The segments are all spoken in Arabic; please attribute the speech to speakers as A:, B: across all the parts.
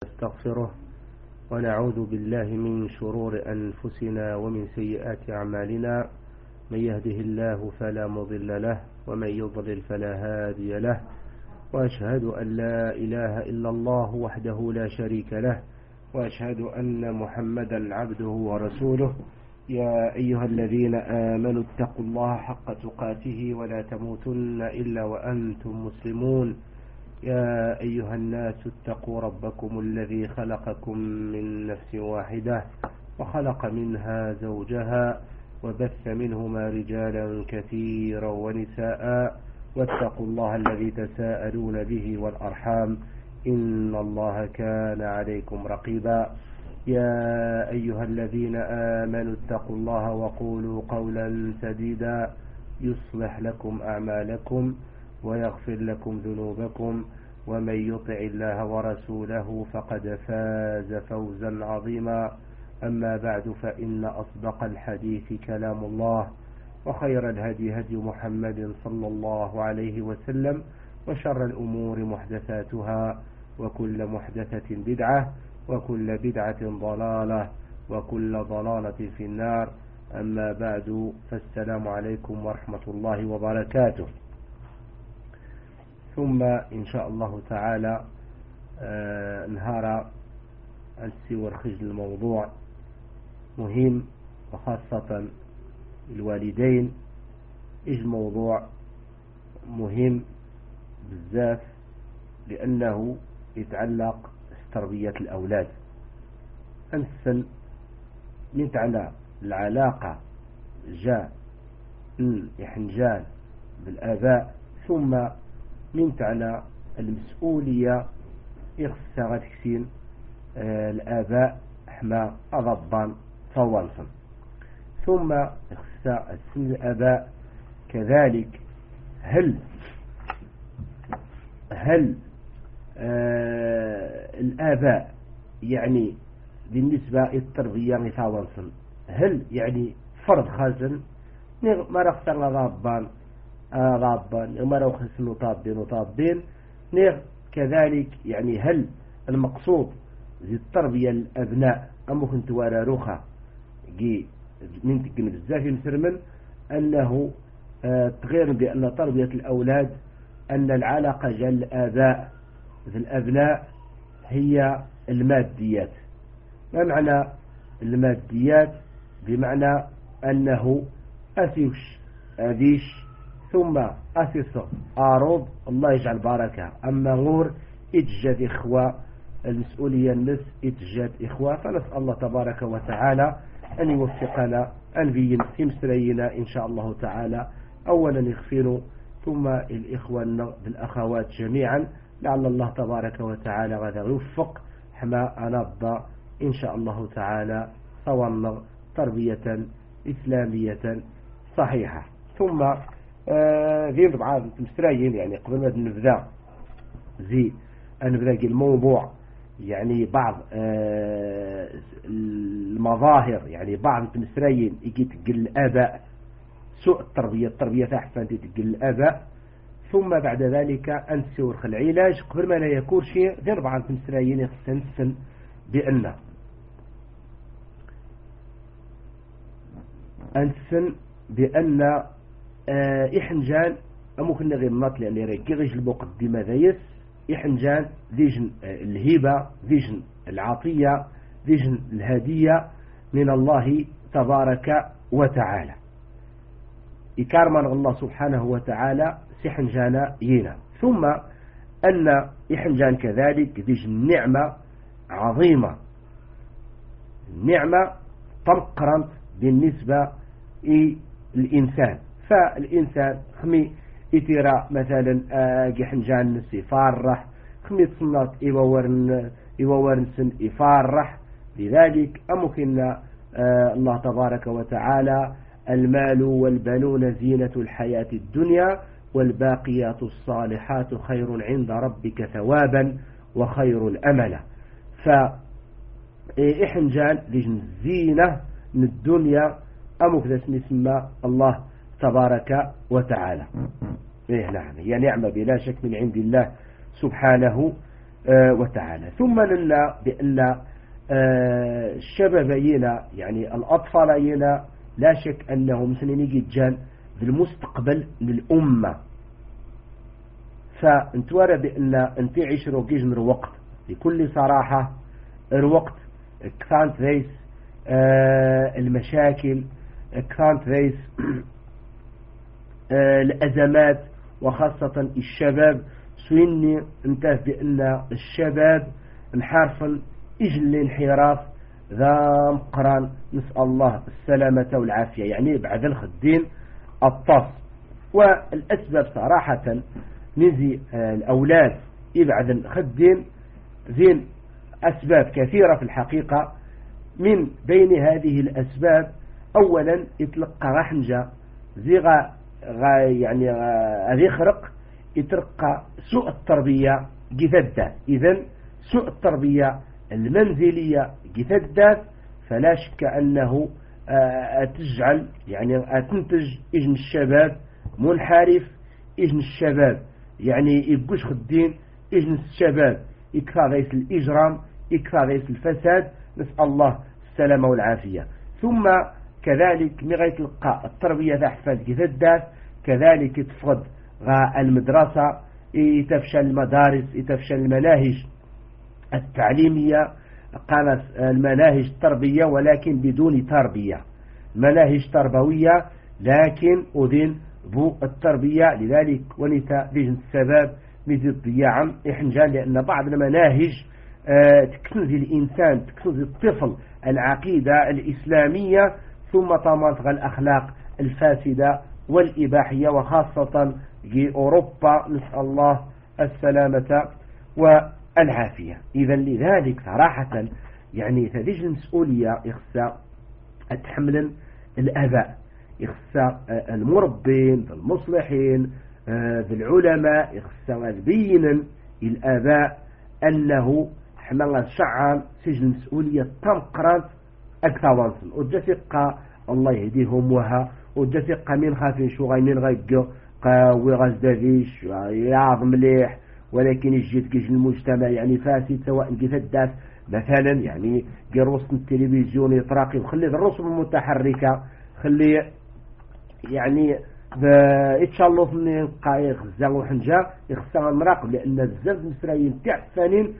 A: نستغفره ونعوذ بالله من شرور أنفسنا ومن سيئات أعمالنا. من يهده الله فلا مضل له ومن يضلل فلا هادي له، وأشهد أن لا إله إلا الله وحده لا شريك له، وأشهد أن محمدا عبده ورسوله. يا أيها الذين آمنوا اتقوا الله حق تقاته ولا تموتن إلا وأنتم مسلمون. يا أيها الناس اتقوا ربكم الذي خلقكم من نفس واحدة وخلق منها زوجها وبث منهما رجالا كثيرا ونساء، واتقوا الله الذي تساءلون به والأرحام إن الله كان عليكم رقيبا. يا أيها الذين آمنوا اتقوا الله وقولوا قولا سديدا يصلح لكم أعمالكم ويغفر لكم ذنوبكم، ومن يطع الله ورسوله فقد فاز فوزا عظيما. أما بعد، فإن أصدق الحديث كلام الله، وخير الهدي هدي محمد صلى الله عليه وسلم، وشر الأمور محدثاتها، وكل محدثة بدعة، وكل بدعة ضلالة، وكل ضلالة في النار. أما بعد، فالسلام عليكم ورحمة الله وبركاته. ثم إن شاء الله تعالى نهار السور خجل الموضوع مهم، وخاصة الوالدين. الموضوع مهم بزاف لأنه يتعلق بتربية الأولاد. أنسن من تعالى العلاقة جاء الإحنجان بالآباء، ثم من تعالى المسؤولية يخصها غتكسين الآباء حما أضبان صوانصا، ثم يخصها الآباء كذلك. هل الآباء يعني بالنسبة للتربية مثاوانصا، هل يعني فرض خازن ما رخصنا غابان ما لو خسنوا طابين كذلك؟ يعني هل المقصود زي التربية الأبناء أم كنت ولا روخة من تقن بزاف مسرمن أنه تغير بأن تربية الأولاد أن العلاقة جل الآباء في الأبناء هي الماديات. ما معنى الماديات؟ بمعنى أنه أديش ثم أسس أعرض الله يجعل بركة، أما غور إتجاد إخوة المسؤولية النس إتجاد إخوة. فنسأل الله تبارك وتعالى أن يوفقنا أن مسرينا إن شاء الله تعالى، أولا يغفروا ثم الإخوة بالأخوات جميعا، لعل الله تبارك وتعالى غدا يوفق حما أنضى إن شاء الله تعالى صورنا تربية إسلامية صحيحة. ثم ذي طبعا مستريين، يعني قبل ما نبدأ الموضوع، يعني بعض المظاهر، يعني بعض المستريين يجي تقل الآباء سوء التربية أحسن تقل الآباء، ثم بعد ذلك أنسور العلاج قبل ما لا يكون شيء. ذي بعض المستريين يستنسن بأن إحنجان أمكن غير نطلع لريكي غيش المقدمة ذيس إحنجان ذيجن الهبة، ذيجن العطية، ذيجن الهدية من الله تبارك وتعالى. إكارمان الله سبحانه وتعالى سحنجانا ينا، ثم أن إحنجان كذلك ذيجن نعمة عظيمة، نعمة تنقرنت بالنسبة للإنسان. فالإنسان خمي إترى مثلا جحنجان نسي فارح، خمي تصنط إيوورنسن إفارح. لذلك أمكن الله تبارك وتعالى المال والبنون زينة الحياة الدنيا والباقيات الصالحات خير عند ربك ثوابا وخير الأمل. فإحنجان لجن زينة من الدنيا أمكن اسم الله تبارك وتعالى. نعم، هي نعمة بلا شك من عند الله سبحانه وتعالى. ثم لنا بأن الشباب ينا يعني الأطفال ينا لا شك أنهم سنين جان بالمستقبل للأمة. فانتوارى بأن انت عشروا جيجن الوقت بكل صراحة الوقت كانت ريس المشاكل كانت ريس الأزمات وخاصة الشباب سويني انتهى بأن الشباب انحرفا إجل الانحراف ذا مقران نسأل الله السلامة والعافية يعني بعد الخدين الطاس. والأسباب صراحة نزي الأولاد يبعد الخدين ذين أسباب كثيرة في الحقيقة. من بين هذه الأسباب أولا يتلقى رحنجة زي يعني غادي يخرق يترقى سوء التربية جثدة. إذن سوء التربية المنزلية جثدة فلا شك أنه تجعل يعني تنتج إجن الشباب منحرف، إجن الشباب يعني يبقوش خدين، إجن الشباب يكثر غيث الإجرام، يكثر غيث الفساد، نسأل الله السلامة والعافية. ثم كذلك مغاية تلقى التربية ذا حفاز جثدة كذلك يتفقد المدرسة، يتفشل المدارس، يتفشل المناهج التعليمية، قالت المناهج التربية ولكن بدون تربية، مناهج تربوية لكن أذن بو التربية. لذلك ونتا بجن السبب مثل ضياعا إحنجان لأن بعض المناهج تكنزي الإنسان تكنزي الطفل العقيدة الإسلامية ثم تمنطق الأخلاق الفاسدة والإباحية وخاصة في أوروبا نسأل الله السلامة والعافية. إذا لذلك صراحة يعني هذه المسؤولية يخصى تحمل الآباء، يخصى المربين المصلحين بالعلماء، يخصى تبين الآباء أنه حمل شعر سجن مسؤولية تمقرات أكثر وانسن ودفق الله يهديهم وها ودفق من خافين شو غايمين غيقو قاوي غزدافيش يعظم مليح ولكن يجيت كيش المجتمع يعني فاسد سواء كيفداس مثلا يعني قير وسط التلفزيون يطراقي وخلي الرسوم المتحركة خلي يعني يتشالوف من قايق الزان وحنجا يخصها نراقب لأن الزرد المصريين تاع الثانين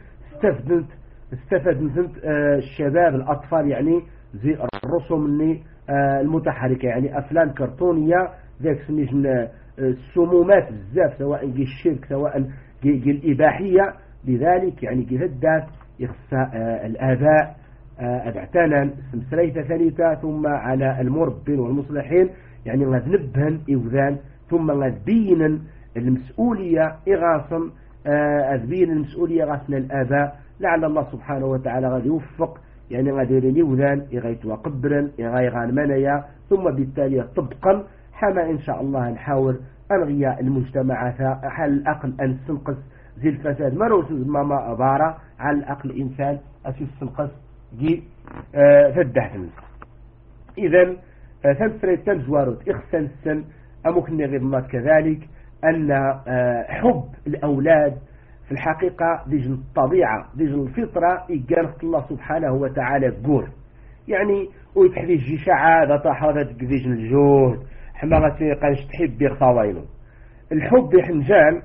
A: استفدت الشباب الأطفال يعني زي الرسوم اللي المتحركة يعني أفلام كرتونية ذاك سميش السمومات بزاف سواء جي الشرك سواء جي الإباحية. لذلك يعني جي هدات يخص الآباء أدعتانا سمسرية ثالثة ثم على المربين والمصلحين يعني غاد نبهن إوذان ثم غاد بين المسؤولية إغاصا أذبين المسؤولية غاسنا الآباء لعل الله سبحانه وتعالى غاد يوفق يعني غادي يوذان يغيت وقبرا يغيغان منايا ثم بالتالي طبقا حما إن شاء الله نحاول ألغي المجتمعات على الأقل أن تنقص زي الفساد مروس ما أبارة على الأقل إنسان أسيس تنقص جي فالدهن. إذن ثمسري تنزوارد إخسان السن أمكن غير كذلك أن حب الأولاد في الحقيقة ديجن الطبيعة ديجن الفطرة إيجانت الله سبحانه وتعالى قور يعني ويتحدي الجشاعة ذا طاحة ديجن الجهد حماغتي قانش تحب بيغطاوينه الحب يحنجان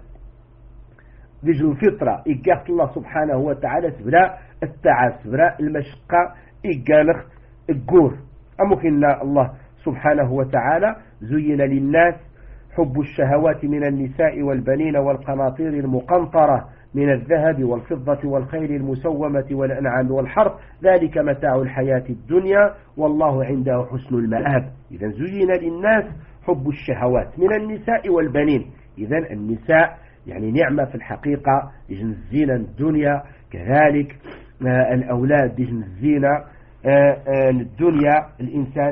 A: ديجن الفطرة إيجانت الله سبحانه وتعالى سبراء التعب سبراء المشقة إيجانت القور. أمكن الله سبحانه وتعالى زين للناس حب الشهوات من النساء والبنين والقناطير المقنطرة من الذهب والفضة والخيل المسومة والأنعام والحرث ذلك متاع الحياة الدنيا والله عنده حسن المآب. إذا زين للناس حب الشهوات من النساء والبنين. إذا النساء يعني نعمة في الحقيقة يجن الزينة الدنيا كذلك الأولاد يجن الزينة الدنيا. الإنسان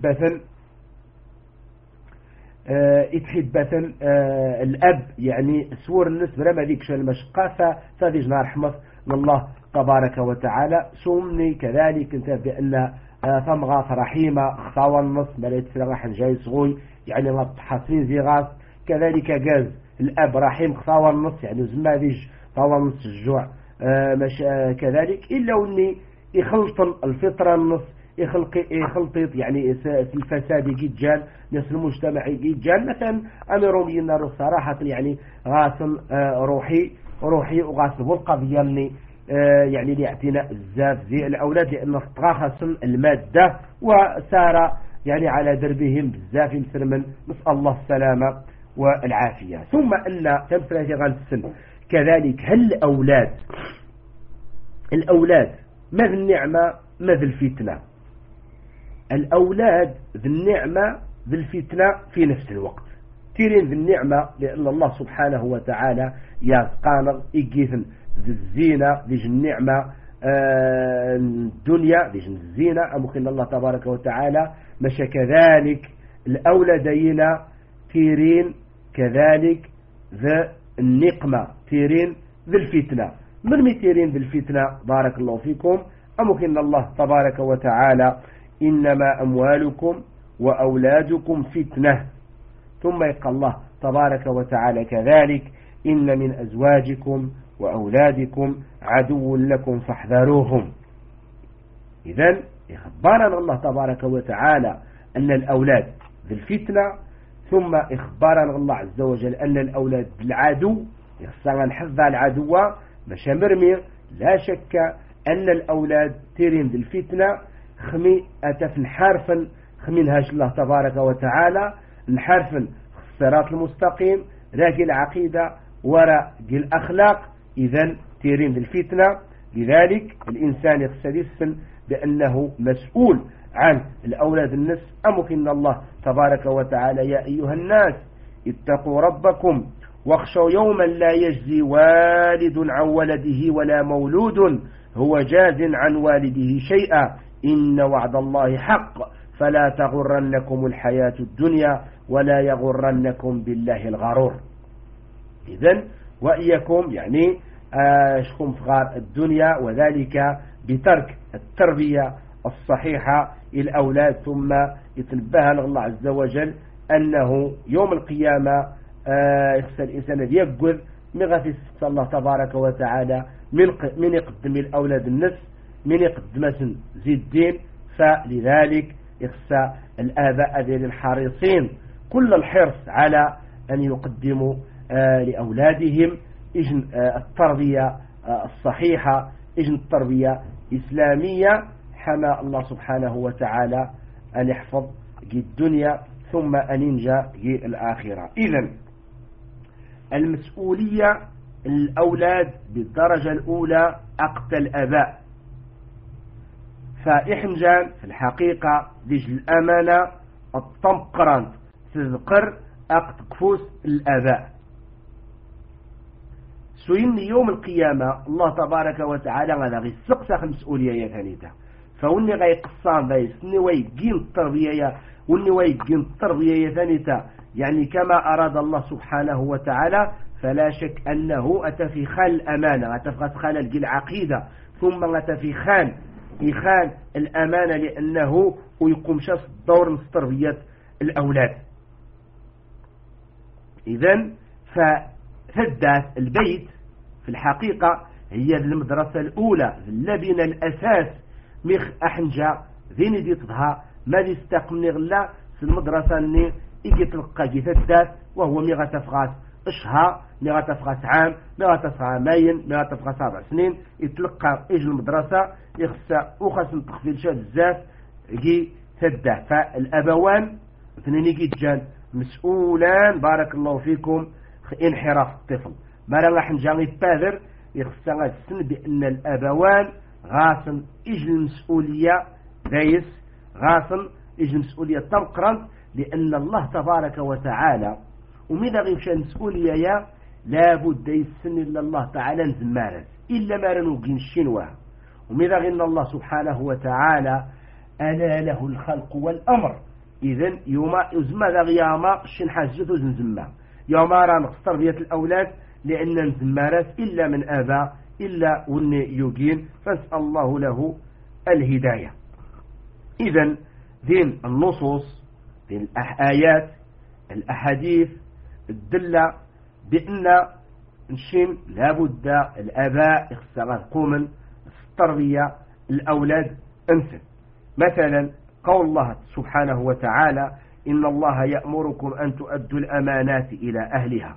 A: يتحبث الأب يعني سور النسبة لما ذيك المشقة فذيج نار حمص من الله تبارك وتعالى. سومني كذلك انت بأن ثمغاث رحيمة خطاوى النص مليت سلاح جاي صغوي يعني غطحاسين زي غاث كذلك جاز الأب رحيم خطاوى النص يعني زما ذيج طاوى النص الجوع مش كذلك إلا وني يخلط الفطرة النص يخلط يعني في الفساد يجيجان نفس المجتمع يجيجان مثلا أميرهم ينار صراحة يعني غاسم روحي وغاسم والقضية يعني لاعتناء بزاف زي الأولاد لأنه تغاخصن المادة وسار يعني على دربهم بزاف مسلما نسأل الله السلامة والعافية. ثم أن تمثل غالسن كذلك هل الأولاد ماذا النعمة ماذا الفتنة؟ الأولاد ذي النعمة ذي الفتنة في نفس الوقت. تيرين ذي النعمة لأن الله سبحانه وتعالى يقانر إجيثن ذي الزينة ذي النعمة الدنيا ذي الزينة أمكن الله تبارك وتعالى مشى كذلك الأولادين تيرين كذلك ذي النقمة تيرين ذي الفتنة. من مثيرين ذي الفتنة بارك الله فيكم أمكن الله تبارك وتعالى إنما أموالكم وأولادكم فتنة. ثم يقول الله تبارك وتعالى كذلك إن من أزواجكم وأولادكم عدو لكم فاحذروهم. إذن إخبارنا الله تبارك وتعالى أن الأولاد ذي الفتنة ثم إخبارنا الله عز وجل أن الأولاد العدو يخصنا نحفظ العدو مش مرمي. لا شك أن الأولاد تيرين ذي الفتنة خمي أتف نحارفا خمينهاش الله تبارك وتعالى نحارفا الصراط المستقيم راقي العقيدة وراء الأخلاق. إذن تيرين ذي الفتنة. لذلك الإنسان يقصد بأنه مسؤول عن الأولاد الناس. أمكن الله تبارك وتعالى يا أيها الناس اتقوا ربكم واخشوا يوما لا يجزي والد عن ولده ولا مولود هو جاز عن والده شيئا إن وعد الله حق فلا تغرنكم الحياة الدنيا ولا يغرنكم بالله الغرور. إذن وإياكم يعني شكم فغار الدنيا وذلك بترك التربية الصحيحة للأولاد. ثم يتنبه الله عز وجل أنه يوم القيامة يخسر الإنسان يقول مغفي الله تبارك وتعالى من يقدم الأولاد النفس من يقدم زي الدين. فلذلك يخسر الآباء ذي الحريصين كل الحرص على أن يقدموا لأولادهم التربية الصحيحة التربية إسلامية حمى الله سبحانه وتعالى أن يحفظ الدنيا ثم أن ينجى الآخرة. إذن المسؤولية الأولاد بالدرجة الأولى أقت الأباء. فإحنجان في الحقيقة ديج الأمانة الطمقران تذكر أقت كفوس الأباء. سوين يوم القيامة الله تبارك وتعالى غدا غي سقسخ المسؤولية ثانية فوني غي قصان بايس ني ويجين التربية وني ويجين التربية ثانية يعني كما أراد الله سبحانه وتعالى. فلا شك أنه أتى في خال الأمانة أتى في خال العقيدة ثم أتى في خال الأمانة لأنه ويقوم شاف دور من تربية الأولاد. إذن فثدات البيت في الحقيقة هي المدرسة الأولى اللبنة الأساس مخ أحنجا ذين دي تضها ما يستقمني غلا في المدرسة اللي يجي تلقى جي ثدات وهو ميغا تفغاس اشهر ميغا تفغاس عام ميغا تفغاس ماين ميغا تفغاس 7 سنين يتلقى إيج المدرسة يخسى وخاص تخفيل شاد الزاف يجي ثدات. فالأبوان اثنين يجي جان مسؤولان بارك الله فيكم انحراف الطفل ما راح نجاني البادر يخص السن بأن الأبوان غاسن إجل المسؤولية دايس غاسن إجل المسؤولية تمقرن لأن الله تبارك وتعالى وماذا غيمشى المسؤولية يا لابد يسن إلا الله تعالى نزمارس إلا ما رنوقين الشنوة وماذا غير الله سبحانه وتعالى ألا له الخلق والأمر. إذن يوم يزمى غياما شن حاجته زنزمة يوم راه نقص تربية الأولاد لأن نزمارس إلا من آباء إلا وني يوجين فنسأل الله له الهداية. إذن دين النصوص دين الآيات الأحاديث الدلة بأن نشين لابد الآباء يخصها قوما التربية الأولاد أنثى. مثلا قول الله سبحانه وتعالى إن الله يأمركم أن تؤدوا الأمانات إلى أهلها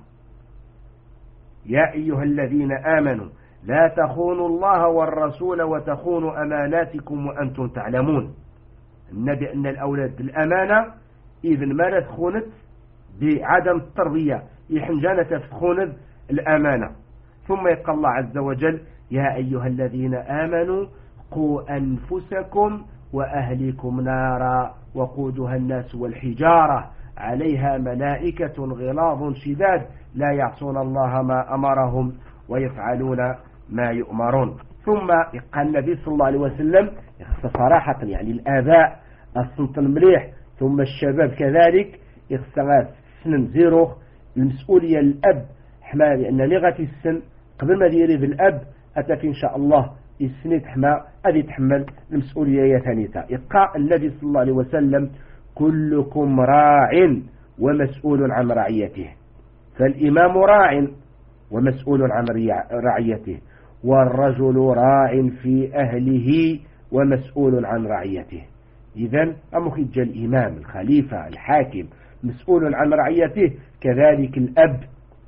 A: يا أيها الذين آمنوا لا تخونوا الله والرسول وتخونوا أماناتكم وأنتم تعلمون. النبي أن الأولاد الأمانة إذن ما تخونت بعدم التربية يحنجانة تخونت الأمانة. ثم يقول الله عز وجل يا أيها الذين آمنوا قوا أنفسكم وأهلكم نارا وقودها الناس والحجارة عليها ملائكة غلاظ شداد لا يعصون الله ما أمرهم ويفعلون ما يؤمرون. ثم قال النبي صلى الله عليه وسلم صراحة يعني الآباء الصنط المليح ثم الشباب كذلك يخصها سن زيروخ المسؤولية الأب حما لأن لغة السن قبل ما ديري بالأب أتى إن شاء الله السنة حما أذي تحمل المسؤولية ثانية. يقع النبي صلى الله عليه وسلم كلكم راع ومسؤول عن رعيته. فالإمام راع ومسؤول عن رعيته والرجل راع في أهله ومسؤول عن رعيته. إذن أمخج الإمام الخليفة الحاكم مسؤول عن رعيته كذلك الأب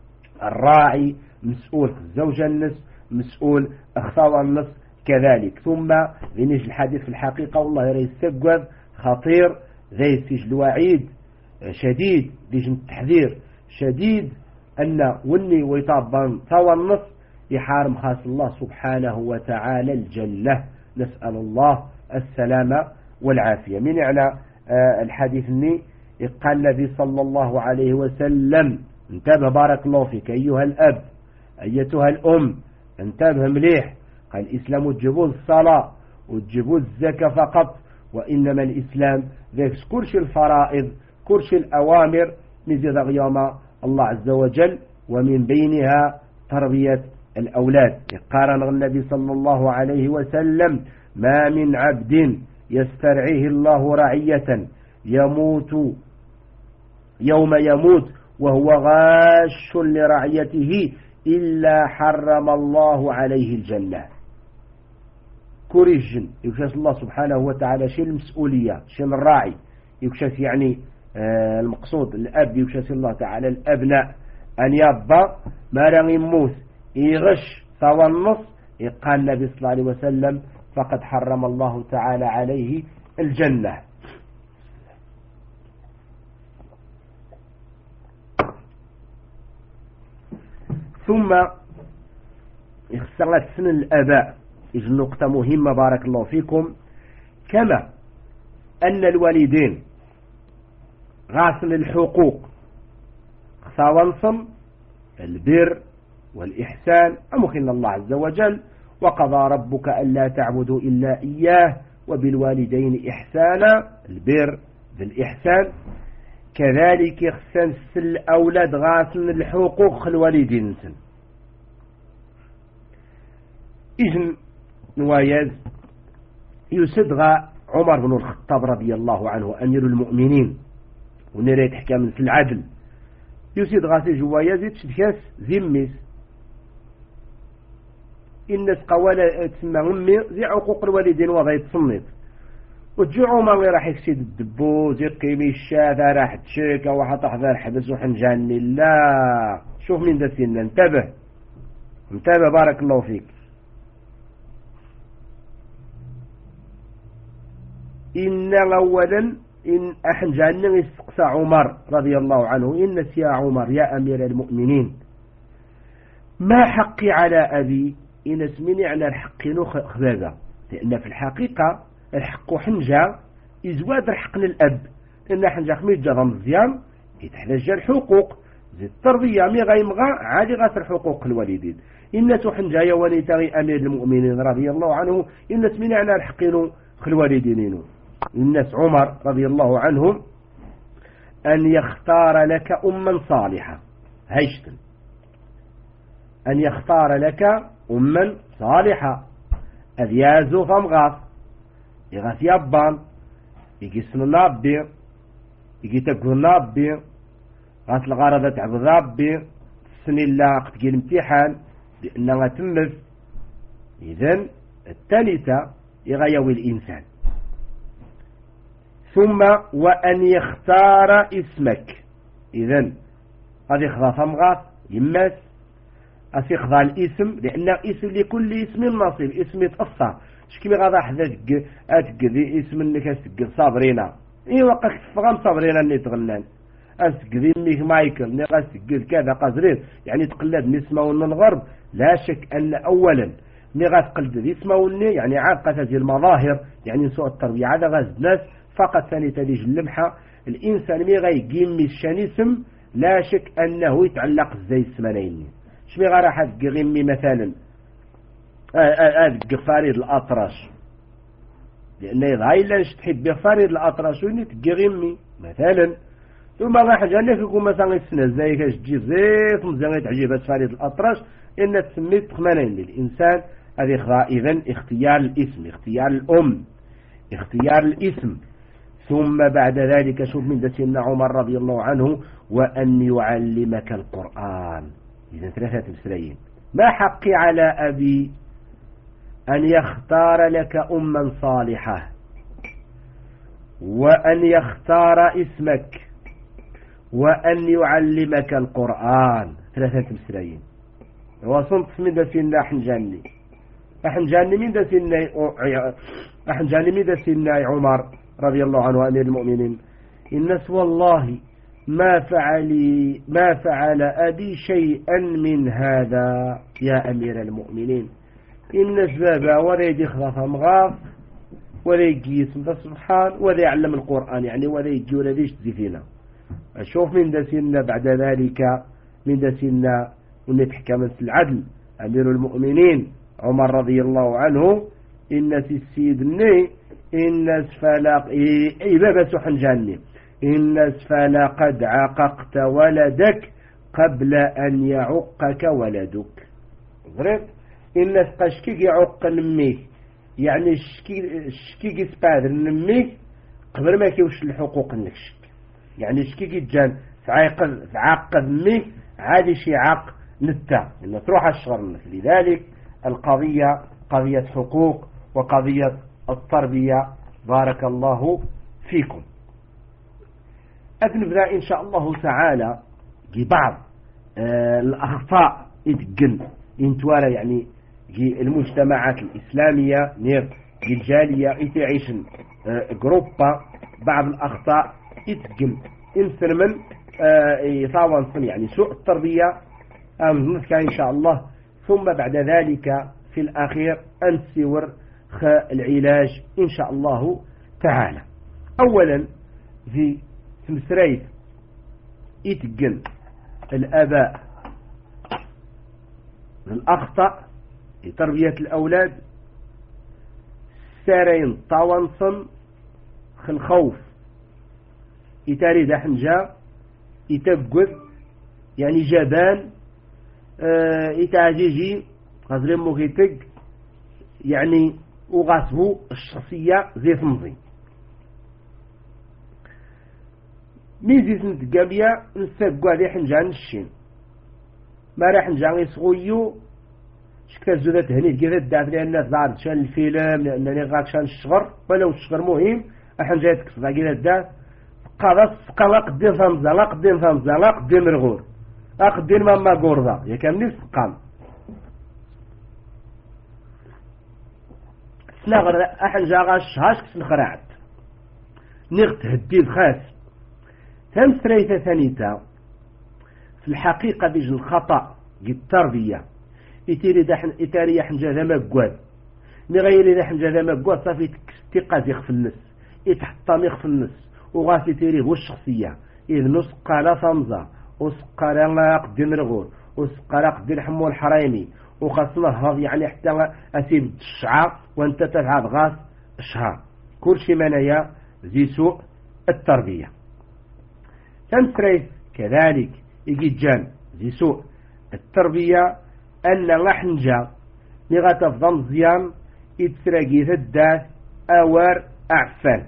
A: الراعي مسؤول الزوجة النصف مسؤول أخصاوى النصف كذلك. ثم لنجي الحديث في الحقيقة والله يرى يستقوذ خطير ذي سجل وعيد شديد لجن التحذير شديد أن وني ويطابان طوى النصف يحارم خاص الله سبحانه وتعالى الجنة. نسأل الله السلامة والعافية. من على الحديث الني قال النبي صلى الله عليه وسلم انتبه بارك الله فيك أيها الأب أيتها الأم انتبه مليح. قال الإسلام تجيبوا الصلاة وتجيبوا الزكاة فقط وإنما الإسلام ذاك كرش الفرائض كرش الأوامر نزيد غيوم الله عز وجل ومن بينها تربية الأولاد. قارن النبي صلى الله عليه وسلم ما من عبد يسترعيه الله رعية يموت يوم يموت وهو غاش لرعيته إلا حرم الله عليه الجنة. كوريجن يكشف الله سبحانه وتعالى شيء المسؤولية شيء الراعي يكشف يعني المقصود الأب يكشف الله تعالى الأبناء أن يبقى ما لم يموت يغش سوى النص قال النبي صلى الله عليه وسلم فقد حرم الله تعالى عليه الجنة. ثم اختلت سن الآباء إذ نقطة مهمة بارك الله فيكم كما أن الوالدين غاسل الحقوق خصاونصم البر والإحسان أمخن الله عز وجل وقضى ربك ألا تعبدوا إلا إياه وبالوالدين إحسانا البر بالإحسان كذلك يخسن الأولاد غاسل الحقوق الوالدين سن إذن نوايز يسدغى عمر بن الخطاب رضي الله عنه أمير المؤمنين ونريد حكام من العدل يسدغى سجوايز يتشدكاس ذميس الناس قوالا تسمى أمي زي عقوق الوالدين وغاية تصنف وتجي عمر راح يكسيد الدبو زي قيمي الشاذة راح تشيك وراح تحضر حبس وحنجاني لا شوف من ذا سنة انتبه بارك الله فيك. إن أولا إن أحنجان يستقصى عمر رضي الله عنه إن يا عمر يا أمير المؤمنين ما حقي على أبي إن اسمني على الحق خبابة لأن في الحقيقة الحق حنجا إزواد الحق للأب لأن حنجا خميس جرى مزيان يتحتاج الحقوق زي التربية مي غيمغا عادي غاسر حقوق الوالدين إن حنجا يا وليتغي أمير المؤمنين رضي الله عنه إن اسمني على الحق الوالدين الناس عمر رضي الله عنه أن يختار لك أما صالحة هيشتن أن يختار لك أما صالحة أذيازو فمغاث يغاث يبان يقسم النابي يقي تقول النابي غاث الغارضة تعب النابي السن لا قد الامتحان لأنها تمت. إذن الثالثة يغيوي الإنسان. ثم وأن يختار اسمك. إذن هذه خضا فمغاث يماس أسيخضى الاسم لأن اسم لكل اسم نصيب. اسم يتأثر شكمي غاضا حدا أتقذي اسم انك أتقذ صابرينا وقت فغام صابرينا اللي تغنان أتقذي ميك مايكل نيغا أتقذ كذا قزرين يعني تقلد نسمه من الغرب. لا شك أن أولا نيغا تقلد نسمه يعني عاقة هذه المظاهر يعني سوء التربية على غاز الناس فقط ثاني تليج اللمحة. الإنسان ميغا يقيم الشان اسم لا شك أنه يتعلق زي السمانين. شمي غا راح تقيمي مثلا فريد الأطرش لأن إذا إلا تحب فريد الأطرش وين تقيمي مثلا. ثم راح جانك يكون مثلا السنة زي كاش تجي زيت مزيان تعجبها فريد الأطرش إن تسميت خمانين للإنسان. هذه إذن اختيار الاسم اختيار الأم اختيار الاسم. ثم بعد ذلك شوف من سيدنا عمر رضي الله عنه وأن يعلمك القرآن. إذن ثلاثة مسلين. ما حقي على أبي أن يختار لك أما صالحة وأن يختار اسمك وأن يعلمك القرآن. ثلاثة مسلين. وصنت من سيدنا حنجاني من سيدنا عمر رضي الله عنه أمير المؤمنين. الناس والله ما فعل أبي شيئا من هذا يا أمير المؤمنين. الناس بابا ولا يدخل مغاف ولا يجي اسم سبحان ولا يعلم القرآن يعني ولا يجي ولا ليش تزيفينا. أشوف من دسنا بعد ذلك من دسنا ونتحكم العدل أمير المؤمنين عمر رضي الله عنه إن سيدني إن سفلاق بابا سحنجاني إن سفلا قد عققت ولدك قبل أن يعقك ولدك. ضربت إن سقشكيك يعق نميك يعني شكيك سبادر نميك قبل ما كيوش الحقوق نكشك يعني شكيك يتجان تعاقد ميك عادي شي عق نتا إنه تروح الشغل. لذلك القضية قضية حقوق وقضية التربية. بارك الله فيكم. أتنبذا إن شاء الله تعالى بعض الأخطاء يتقن انتوالى يعني المجتمعات الإسلامية نير الجالية يتعيش جروبا بعض الأخطاء يتقن إنسان من يطاون يعني سوء التربية إن شاء الله. ثم بعد ذلك في الأخير أنسور العلاج إن شاء الله تعالى. أولا في مسريت يتقن الآباء الأخطاء لتربية الأولاد سارين طوانصم الخوف يتاري ذا حنجا يتقذ يعني جبان يتعجيجي غزرين مغيتق يعني وغاسبو الشخصية زي ثمضي ميزي سنتقابيا نساقوا هذه حنجان الشين ما راح نجان يسغيو شكتر زودة هني كذا الدعف لأن ظهر شان الفيلم لأنني غاك شان الشغر ولو الشغر مهم أحن جايتك صدا كذا الدعف قال قدين فمزا لا قدين فمزا لا قدين مرغور أقدين ماما قورضا يكامني سقام سنغر أحن جاغاش هاشك سنخرعت نغت هديد خاس ثم ثريثة ثانيتا في الحقيقة بيجي الخطأ التربية إتاري يحنجا ذا مقواد مغير إذا حنجا ذا مقواد صافي تقازيخ في النس يتحطميخ في النس وغاسي تيريه والشخصية إذ نسقى لا صمزة وسقى لا قدي مرغور وسقى لا قدي الحمو الحريمي وخاصنا هذا يعني حتى أسيب الشعار وانت تفعل غاس الشهر كل شي منايا ذي سوء التربية. تنسريس كذلك يجي جان ذي سوء التربية أن لحنجا نغا تفضل زيان يتسرقي ثدات أوار أعفان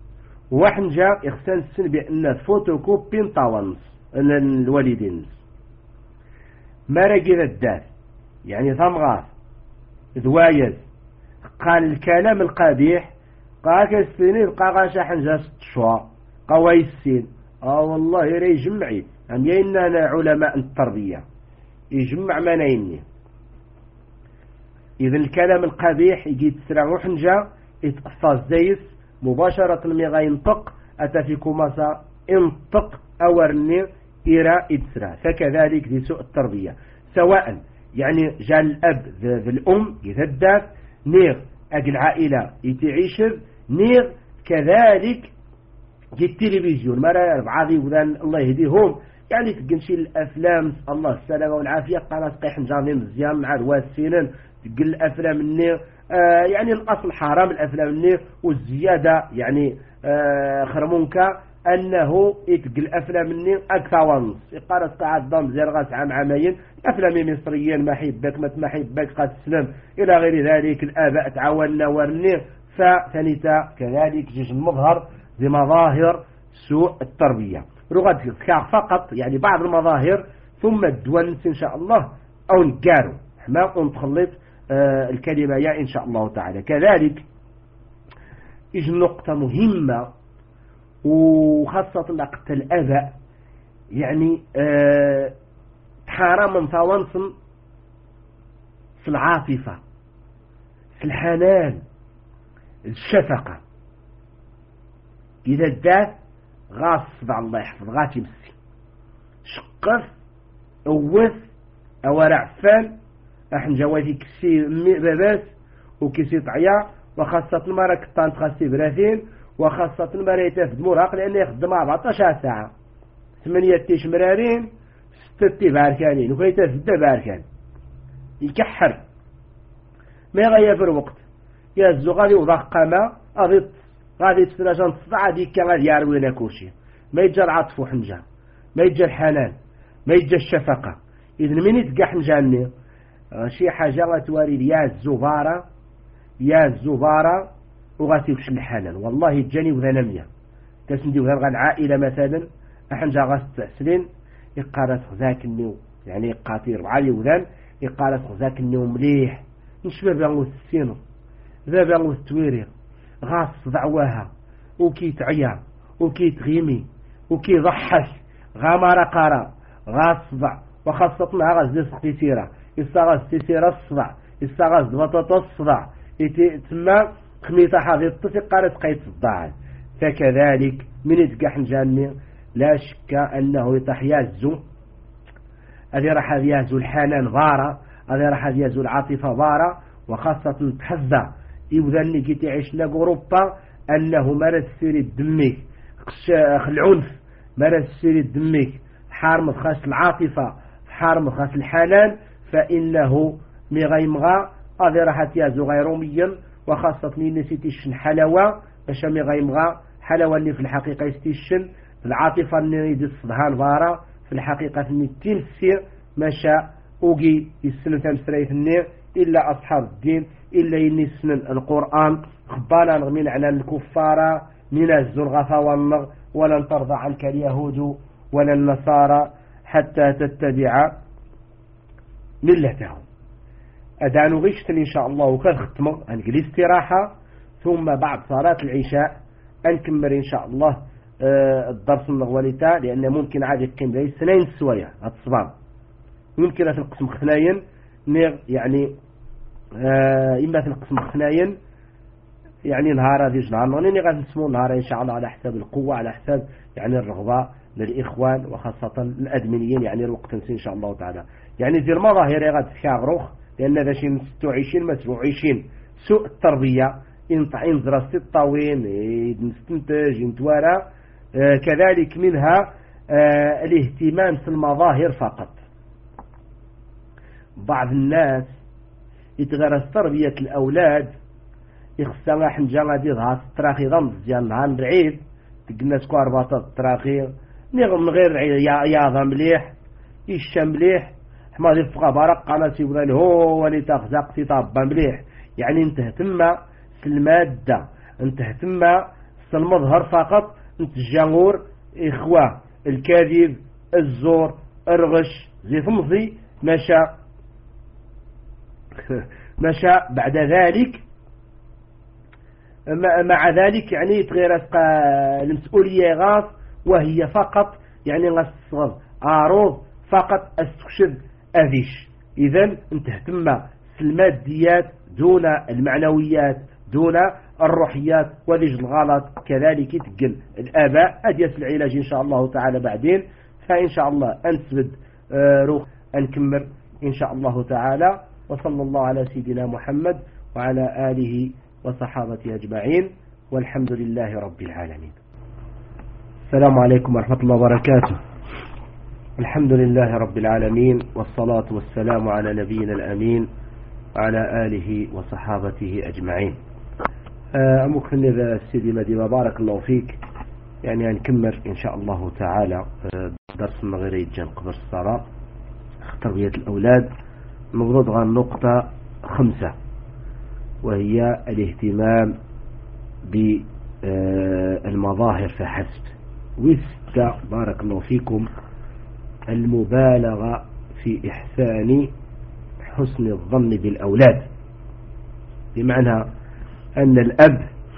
A: وحنجا يخسن السن بأن فوتوكوبين طاونس الوالدين مرق ذا الدار يعني ثمغاث ذوايز قال الكلام القبيح قال كالسنين قال غاشا حنجا 6 شهور قويسين والله يرى يجمعي أم يننا علماء التربية يجمع ما نيني إذا الكلام القبيح يجي تسرع حنجا يتقصى زيس مباشرة ميغا ينطق أتى في كوماسا انطق أورني إرى إتسرع فكذلك ذي سوء التربية سواء يعني جاء الأب ذي الأم يتدف نيغ أجل العائلة يتعيشر نيغ كذلك جي التلفزيون مرة بعضي وذان الله يهديهم يعني تقنشي الأفلام الله السلامة والعافية قناة قيح نجاني مزيان مع الواسينين تقل الأفلام النيغ يعني الأصل حرام الأفلام النيغ والزيادة يعني خرمونك أنه يتقل أفلام النيغ أكثر ونص قارة قاعد ضم زرغاس عامين أفلام مصريين ما حيبك ما حيبك قد سلم إلى غير ذلك الآباء تعاوننا ورنيغ فثانيتا كذلك جيش المظهر بمظاهر سوء التربية رغد فقط يعني بعض المظاهر ثم الدونس إن شاء الله أو نقارو ما نتخلط الكلمة يا إن شاء الله تعالى كذلك إيش نقطة مهمة وخاصة لقت الأذى يعني حرام فوانصن في العاطفة في الحنان الشفقة إذا الدات غاصب الله يحفظ غاتي مسي شقف أوث أورع فان أحن جواتي كسي باباس وكسي طعيا وخاصة المرة كتان تخسي براثين وخاصة المرة يتفد مرهق لأنه يخدم 14 ساعة 8 تشمرارين 6 باركانين وكي يتفد باركان يكحر ما يغير وقت يهزو غادي وضقما غادي تستناجان تصدع ديك غادي يعروينا كوشي ما يجا العطف وحنجا ما يجا الحنان ما يجا الشفقة إذن من يتقى حنجاني شي حاجة غتواريد يا الزبارة وغاتيوش الحنان والله يجاني وذا نمية تسندي وذا العائلة مثلا أحنجا غاستأسلين يقارت خذاك النيو يعني قاطير وعالي وذان يقارت خذاك النيو مليح نشبه بانغو السينو ذا بانغو التويريغ غاص ضعواها وكي تعيا وكي تغيمي وكي ضحك غامارة قارا غاص ضع وخاصة مع غاز دي سقيسيرة يستغاز تيسيرة الصدع يستغاز بطاطا الصدع تما خميطة حاضر الطفق قارت قيت الضعال فكذلك من يتقح جاني لا شك أنه يطح يازو هذه راح يازو الحنان ضارة هذه راح يازو العاطفة ضارة وخاصة تحذى يوذني كي تعيش لك أوروبا أنه مرض سيري الدميك العنف مرض سيري الدميك حارم خاص العاطفة حارم خاص الحنان فإنه مغيمغا هذه راح يازو غيروميا وخاصة نسيتيشن حلوة باش مغيمغا حلوة اللي في الحقيقة يستيشن العاطفة اللي يدي الصدهان ضارة في الحقيقة اللي تنسير مشى أوجي يسنن تمسريت النير إلا أصحاب الدين إلا ينسن القرآن خبانا نغمين على الكفار من الزرغة والنغ ولن ترضى عنك اليهود ولا النصارى حتى تتبع ملتهم أدانو غيشتن إن شاء الله وكذ ختمه أنقل استراحة ثم بعد صلاة العشاء أنكمل إن شاء الله الدرس النغواليتا لأنه ممكن عاد يقيم لي 2 سوايع الصبام ممكن في القسم خناين يعني إما في القسم خناين يعني نهار هذه نهار نغني غادي نسمو نهار إن شاء الله على حساب القوة على حساب يعني الرغبة للإخوان وخاصة الأدمنيين يعني الوقت إن شاء الله تعالى يعني زي المظاهر غادي تكاغروخ لأن هذا شيء 26 ما 27 سوء التربية إن دراسة الطاوين نستنتج نتوارى كذلك منها الاهتمام في المظاهر فقط بعض الناس يتغرس تربية الأولاد يخصها حنجا غادي يظهر التراخي ضم مزيان نهار العيد تقلنا سكوار باطاط التراخي من غير ياضا مليح يشا مليح حماضي الفقه بارق قناة يقول هو اللي تخزق تطابا مليح يعني انت اهتم في المادة انت اهتم في المظهر فقط انت الجمهور إخوة الكاذب الزور الرغش زي فمضي مشى بعد ذلك مع ذلك يعني تغير المسؤولية غاص، وهي فقط يعني غصغر عروض فقط استكشف أذيش. إذن تهتم الماديات دون المعنويات دون الروحيات وليج الغلط كذلك تقل الآباء أديس العلاج إن شاء الله تعالى بعدين. فإن شاء الله أنسبد روح أنكمل إن شاء الله تعالى. وصلى الله على سيدنا محمد وعلى آله وصحابته أجمعين، والحمد لله رب العالمين. السلام عليكم ورحمة الله وبركاته. الحمد لله رب العالمين، والصلاة والسلام على نبينا الأمين وعلى آله وصحابته أجمعين. ممكن إذا سيدي مدينة بارك الله فيك يعني نكمل إن شاء الله تعالى درس مغيري جان قبل الصلاة تربية الأولاد. المفروض عن نقطة 5 وهي الاهتمام بالمظاهر فحسب. و6 بارك الله فيكم المبالغة في إحسان حسن الظن بالأولاد، بمعنى أن الأب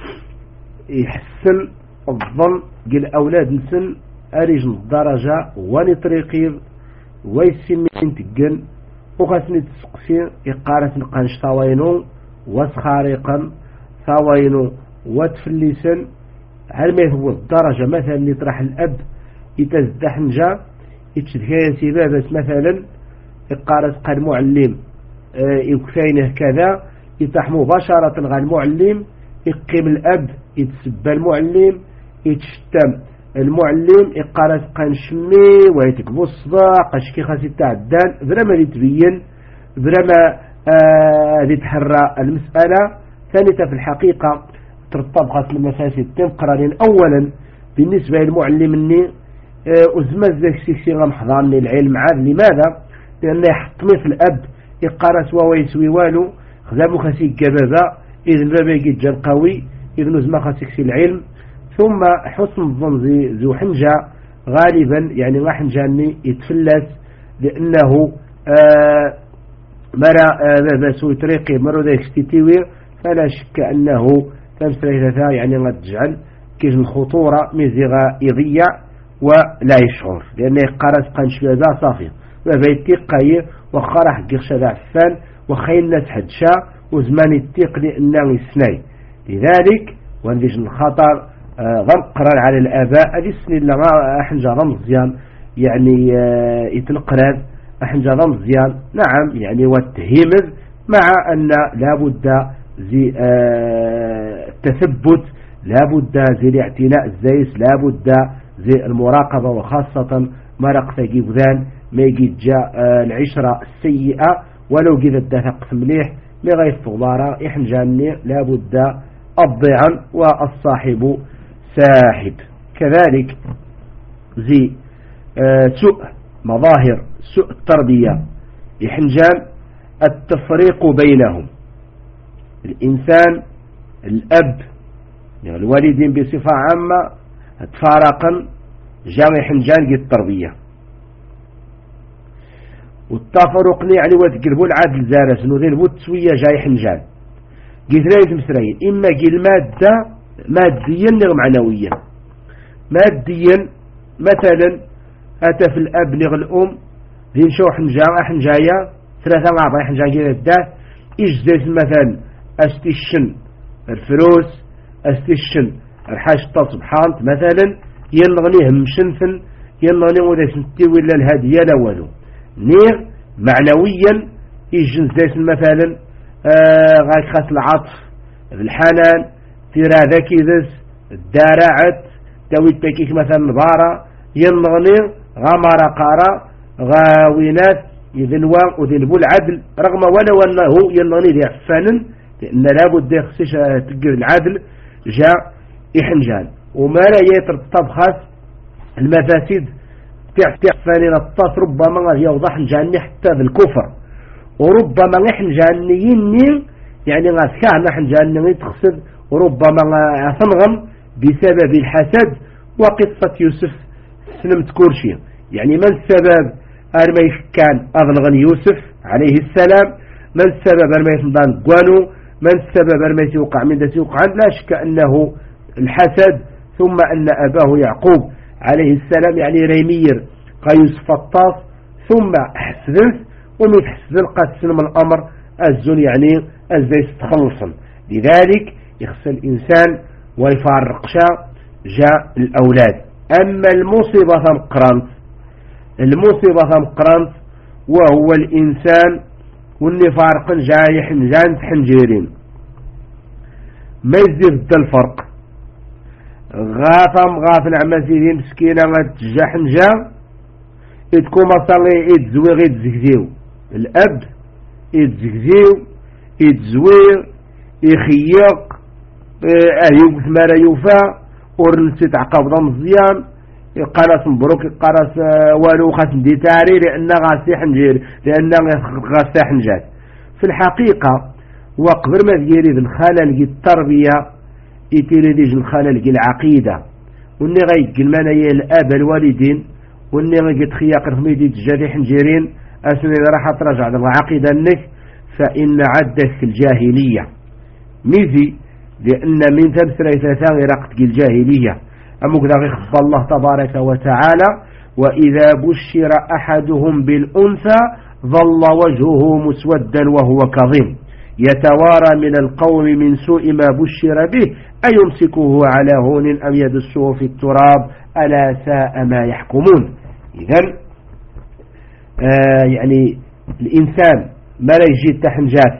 A: يحسن الظن بالأولاد نسن أريج الدرجة ونطريقين ويسمين تقن وخاسني تسقسين إقارة نقانش ثوينو وسخارقا ثوينو وتفلسا. هل ما هو الدرجة مثلا اللي يطرح الأب يتزدحنجا يتشدهي سبابة مثلا إقارة قال معلم يكفينه كذا يتح مباشرة غير المعلم يقيم الأب يتسبى المعلم يتشتم المعلم إقارة قنشمي ويتكبو الصداق أشكي خاسي تعدان بلا ما يتبين بلا ما يتحرى المسألة. ثالثة في الحقيقة ترتبط المفاسد تنقرن أولا بالنسبة للمعلم أني أزمز ذاك سيكسي غمحضاني العلم عاد. لماذا؟ لأنه يحطمي في الأب يقارس ويسوي والو خذابو خاسي كبابا إذن بابا يجي جان قوي إذن أزما خاسيكسي العلم. ثم حسن الظن ذو حنجة غالبا يعني ما حنجاني يتفلس لأنه مرى بسوي طريقي مرو ذاك ستيتيوير، فلا شك أنه تمسريثا يعني غد تجعل كيش الخطورة مزيغا يضيع ولا يشعر، لأنه قرص قنش بذا صافي وبيتيق قاير وخرح قرش ذا عفان وخيل ناس حدشا وزمان يتيق لأنه يسناي. لذلك وانديش الخطر غنقرر على الآباء هذه السنين اللي أحنجا رمزيان يعني يتنقرر أحنجا رمزيان نعم يعني والتهيمذ، مع أن لابد زي التثبت، لابد زي الاعتناء الزيس، لابد زي المراقبة، وخاصة مرق ثقيب ذان ما يجي جاء العشرة السيئة ولو جذا الدفق مليح لغاية فغضارة إحنجاني لابد الضيعا والصاحب ساحب. كذلك زي سوء مظاهر سوء التربية إحنجان التفريق بينهم. الإنسان الأب يعني الوالدين بصفة عامة تفارقا جامع حنجان قد التربية، والتفرق يعني وتقلبوا العدل زارس انه ذي التسوية جاي حنجان قيث مسرين إما قيل ماديا نغ معنويا. ماديا مثلا أتى في الأب نغ الأم ذي نشو حنجايا 3 أعضاء حنجان قيل الداه إجزيس مثلا أستيشن الفروس أستيشن الحاج تصبحانت مثلا ينغني همشنفن ينغني وذا سنتي ولا الهدية لولو نير معنويا يجنزيس مثلا غاك خاس العطف الحنان تيرا ذاكي ذس الدارعت تاوي التكيك مثلا نبارة ينغني غامارة قارة غاوينات يذنوان وذنبو العدل رغم ولو أنه ينغني ذي عفانا لأن لابد يخصيش تقر العدل جاء إحنجان. وما لا يترتب خاص المفاسد تعفانين الطاف ربما يوضح جاني حتى بالكفر، وربما نحن جانيين يعني غاثكاه نحن جاني تخسد، وربما ثنغم بسبب الحسد. وقصة يوسف سلمت كورشي يعني ما السبب أرميش كان أغلغن يوسف عليه السلام من السبب أرميش نضان قوانو من السبب أرميش يوقع من ذات يوقع لا شك أنه الحسد ثم أن أباه يعقوب عليه السلام يعني ريمير قيوسف الطاف ثم حسدنس ومن حسدن قد من الأمر الزن يعني الزي تخلصا لذلك يخص الإنسان ويفارق جاء الأولاد. أما المصيبة مقرنت وهو الإنسان والنفارق جايح جانت حنجيرين ما يزيد الفرق غافل عمسيدي مسكينة غتجا حنجا تكون مصالي يتزويغ يتزكزيو الأب يتزكزيو يتزويغ يخيق أهيو ثمارة يوفا ورنسي تعقب مزيان قرص مبروك قرص والو خاص ندي تاري لأن غاسي حنجير لأن غاسي حنجات في الحقيقة وقبل ما تجيري الخلل التربية يتيريديج الخلل العقيدة واللي غيقل منايا الأب الوالدين واللي غيتخيق رفميدي تجاري حنجيرين أسمي راح ترجع العقيدة النك فإن عدت في الجاهلية ميزي لأن من تمثل ثلاثة رقت الجاهلية أمك ذا خص الله تبارك وتعالى وإذا بشر أحدهم بالأنثى ظل وجهه مسودا وهو كظيم يتوارى من القوم من سوء ما بشر به أيمسكه على هون أم يدسه في التراب ألا ساء ما يحكمون. إذن يعني الإنسان ما لا يجي تحنجات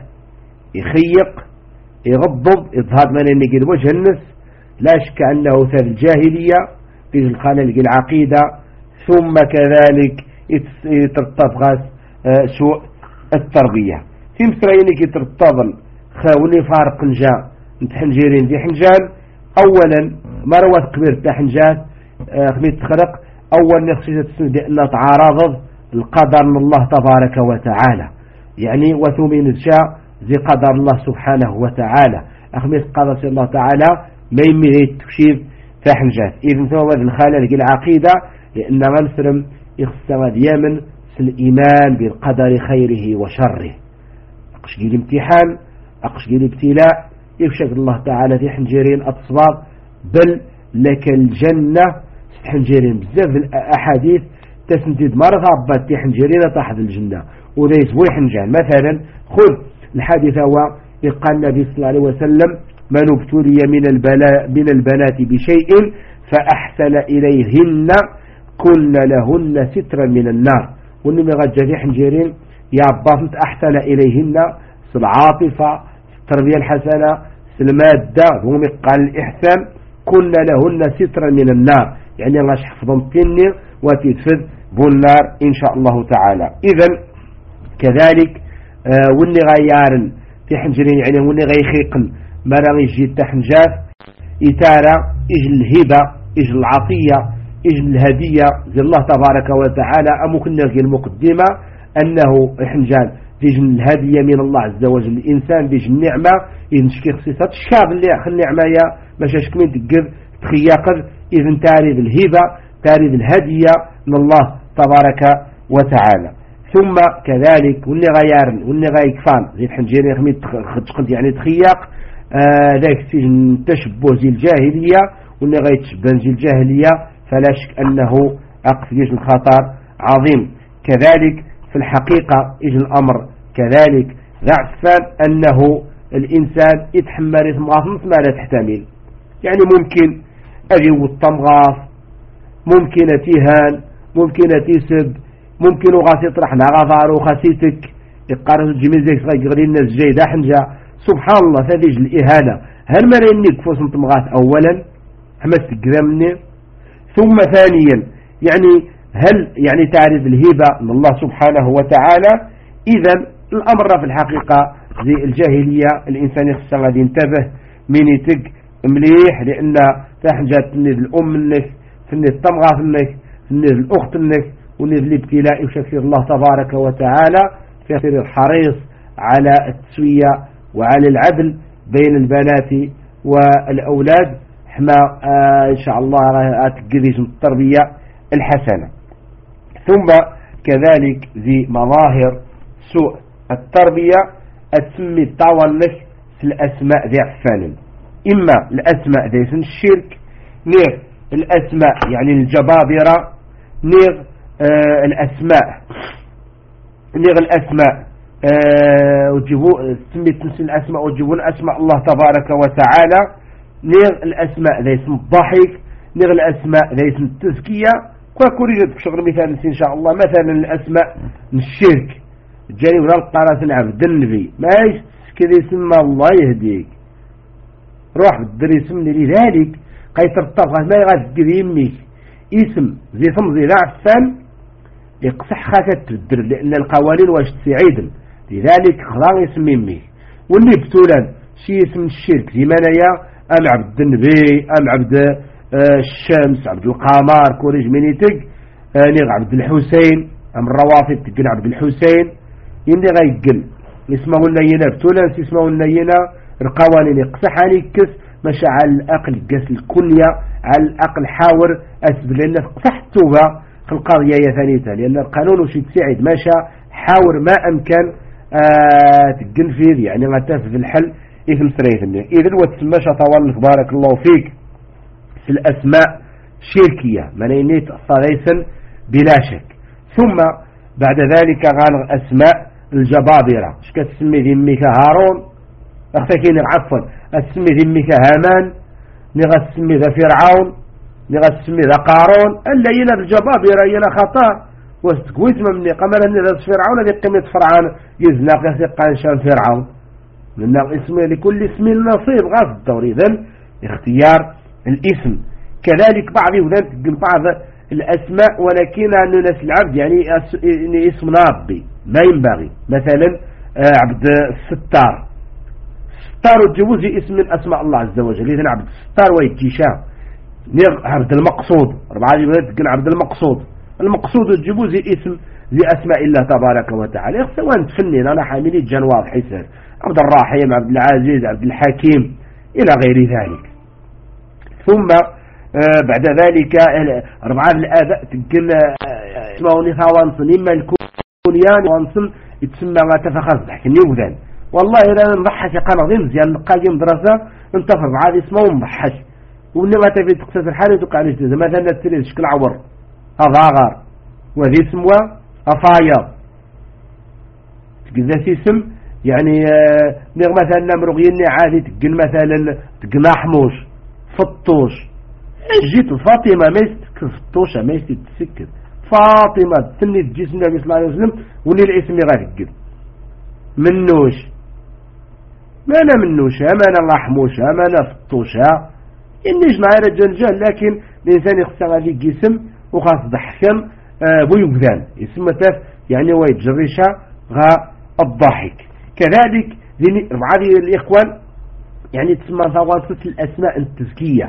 A: يخيق يغضب يظهر من أن يجد وجه الناس لا شك أنه في الجاهلية في الخلل العقيدة ثم كذلك يترتب سوء التربية في مصرينك يترتبل خاوني فارق نجا نتحنجيرين دي حنجان أولا مروة كبير تحنجات خميت تخرق أولا نخصيصة تسندي أن تعارض القدر من الله تبارك وتعالى يعني وثمين الشاء زي قدر الله سبحانه وتعالى أخميت قدر الله تعالى ما يميه التكشيف تحنجات إذن ثم الخلل العقيدة لأن غنسرم يخصم اليمن في الإيمان بالقدر خيره وشره أقشقي الامتحان أقشقي الابتلاء يفشك الله تعالى في حنجرين أتصباب بل لك الجنة حنجرين بزاف الأحاديث تسندد مرة عبات في حنجرين تحت الجنة وليس بوي حنجان مثلا خذ الحادثة وقال النبي صلى الله عليه وسلم من ابتلي من البنات بشيء فأحسن إليهن كن لهن سترا من النار ونمي غجة حنجرين يا عباس أحسن إليهن العاطفة التربية الحسنة المادة هم قال الإحسان كن لهن سترا من النار يعني الله حفظهم تني وتتفذ بالنار إن شاء الله تعالى. إذن كذلك وني غيارن في حنجرين يعني وني غيخيقن مرة يجي تحنجات إتارة إجل الهبة إجل العطية إجل الهدية زي الله تبارك وتعالى أمكن نغي المقدمة أنه إحنجان ديج الهدية من الله عز وجل الإنسان ديج النعمة ينشكي خصيصات الشاب اللي أخذ النعمة يا مشاش كمين تقر تخياقر إذن تاريد الهبة تاريد الهدية من الله تبارك وتعالى. ثم كذلك واللي غيارن واللي غيكفان زي الحنجين يخمي تخد يعني تخياق ذاك سجن تشبه زي الجاهلية واللي غيتشبه زي الجاهلية فلا شك أنه أقفيش الخطر عظيم. كذلك في الحقيقة إجل الأمر كذلك ضعفان أنه الإنسان يتحمل إثمغاف ما لا تحتمل يعني ممكن أجي والطمغاف ممكن تيهان ممكن تيسب ممكن غاسي يطرح لغافار وخاسيتك يقارن الجميل زيك غير الناس جاي دا حنجا سبحان الله هذه الإهانة هل ما رأيني كفوس انطمغات أولا حمست قدامني ثم ثانيا يعني هل يعني تعرف الهبة من الله سبحانه وتعالى. إذن الأمر في الحقيقة زي الجاهلية الإنسان يخصى غادي ينتبه من يتق مليح لأن تحجة تنيذ الأم منك تنيذ الطمغة منك تنيذ الأخت منك ونيذ الابتلاء وشكر الله تبارك وتعالى في الحريص على التسوية وعلى العدل بين البنات والأولاد حما إن شاء الله تقديش التربية الحسنة. ثم كذلك ذي مظاهر سوء التربية أتسمي التاونك في الأسماء ذي عفان، إما الأسماء ذي سن الشرك، نير الأسماء يعني الجبابرة، نير الأسماء وتجيبوا سميت نفس الأسماء وتجيبون أسماء الله تبارك وتعالى، نير الأسماء ذي اسم الضحك، نير الأسماء ذي اسم التزكية. كوريجت بشغل مثال إن شاء الله، مثلا الأسماء من الشرك جاني ولا الطارة عبد النبي مايش كذا يسمى الله يهديك، روح بالدر يسمني لذلك قيتر الطرف ما يغاد يميك اسم زي ثم زي عفان يقصح خاكت تبدر، لأن القوانين واش تسعيد لذلك خلاص يسمي يميك. واللي بتولا شي اسم الشرك زي منايا أم عبد النبي، أم عبد الشمس، عبد القمر، كوريج منيتك نيغ عبد الحسين، أم الروافد تقل عبد الحسين يندي غيقل اسمه النينة بتولا اسمه النينة القوانين يقصحاني كس مش على الأقل قس الكنية، على الأقل حاور أسب، لأن قصح التوبة في القضية ثانيتها، لأن القانون وش تساعد ماشا حاور ما أمكن تقنفذ يعني ما تنفذ الحل إثم سريثني. إذن وتسمى طوال بارك الله فيك في الأسماء شركية منينيت صريسا بلا شك. ثم بعد ذلك غالغ أسماء الجبابرة، اش كتسمي ذمك هارون اختكين عفوا اسمي ذمك هامان، نغا تسمي ذا فرعون، نغا تسمي ذا قارون، الا ينا الجبابرة ينا خطا واستقويت مني قمر ان ذا فرعون ذي قيمة فرعون يزناق يثقان شان فرعون، لأن اسم لكل اسم نصيب غاز الدور. إذن اختيار الاسم كذلك بعض وذلك بعض الأسماء ولكن أن ناس العبد يعني اسم ربي ما ينبغي، مثلا عبد الستار، ستار وتجوزي اسم من أسماء الله عز وجل، إذن عبد الستار ويتجيشا، عبد المقصود ربعا يقول عبد المقصود وتجوزي اسم زي أسماء الله تبارك وتعالى. سواء تفنين أنا حاملي جنواب حسن عبد الرحيم، عبد العزيز، عبد الحكيم إلى غير ذلك. ثم بعد ذلك ربعا الآباء تقول اسمه نثاوانصن إما الكونيان وانصن يتسمى ما تفخص ضحك النيوذان، والله إذا نضحك قناضين مزيان نقايم دراسة انتفر بعض اسمه مضحك، وإنما تبي تقصد الحالة تقع نجدد مثلا تريد شكل عور أضاغر وذي اسمه أفايض تقول ذا اسم يعني مثلا نمرغيني عادي تقول مثلا تقول محموش فطوش، جيت فاطمة ما يستكر فطوشة ما يستكر فاطمة تسني تجيس النبي صلى الله عليه وسلم ولي الاسم غير منوش ما أنا منوشة ما أنا محموشة ما أنا فطوشة إنيش معي رجال جهل، لكن الإنسان يخصى غادي جسم وخاص ضحكم بيقذان اسم تاف يعني ويتجرشة غا الضحك. كذلك هذه الإخوان يعني تسمى ثوانصة الأسماء التزكية.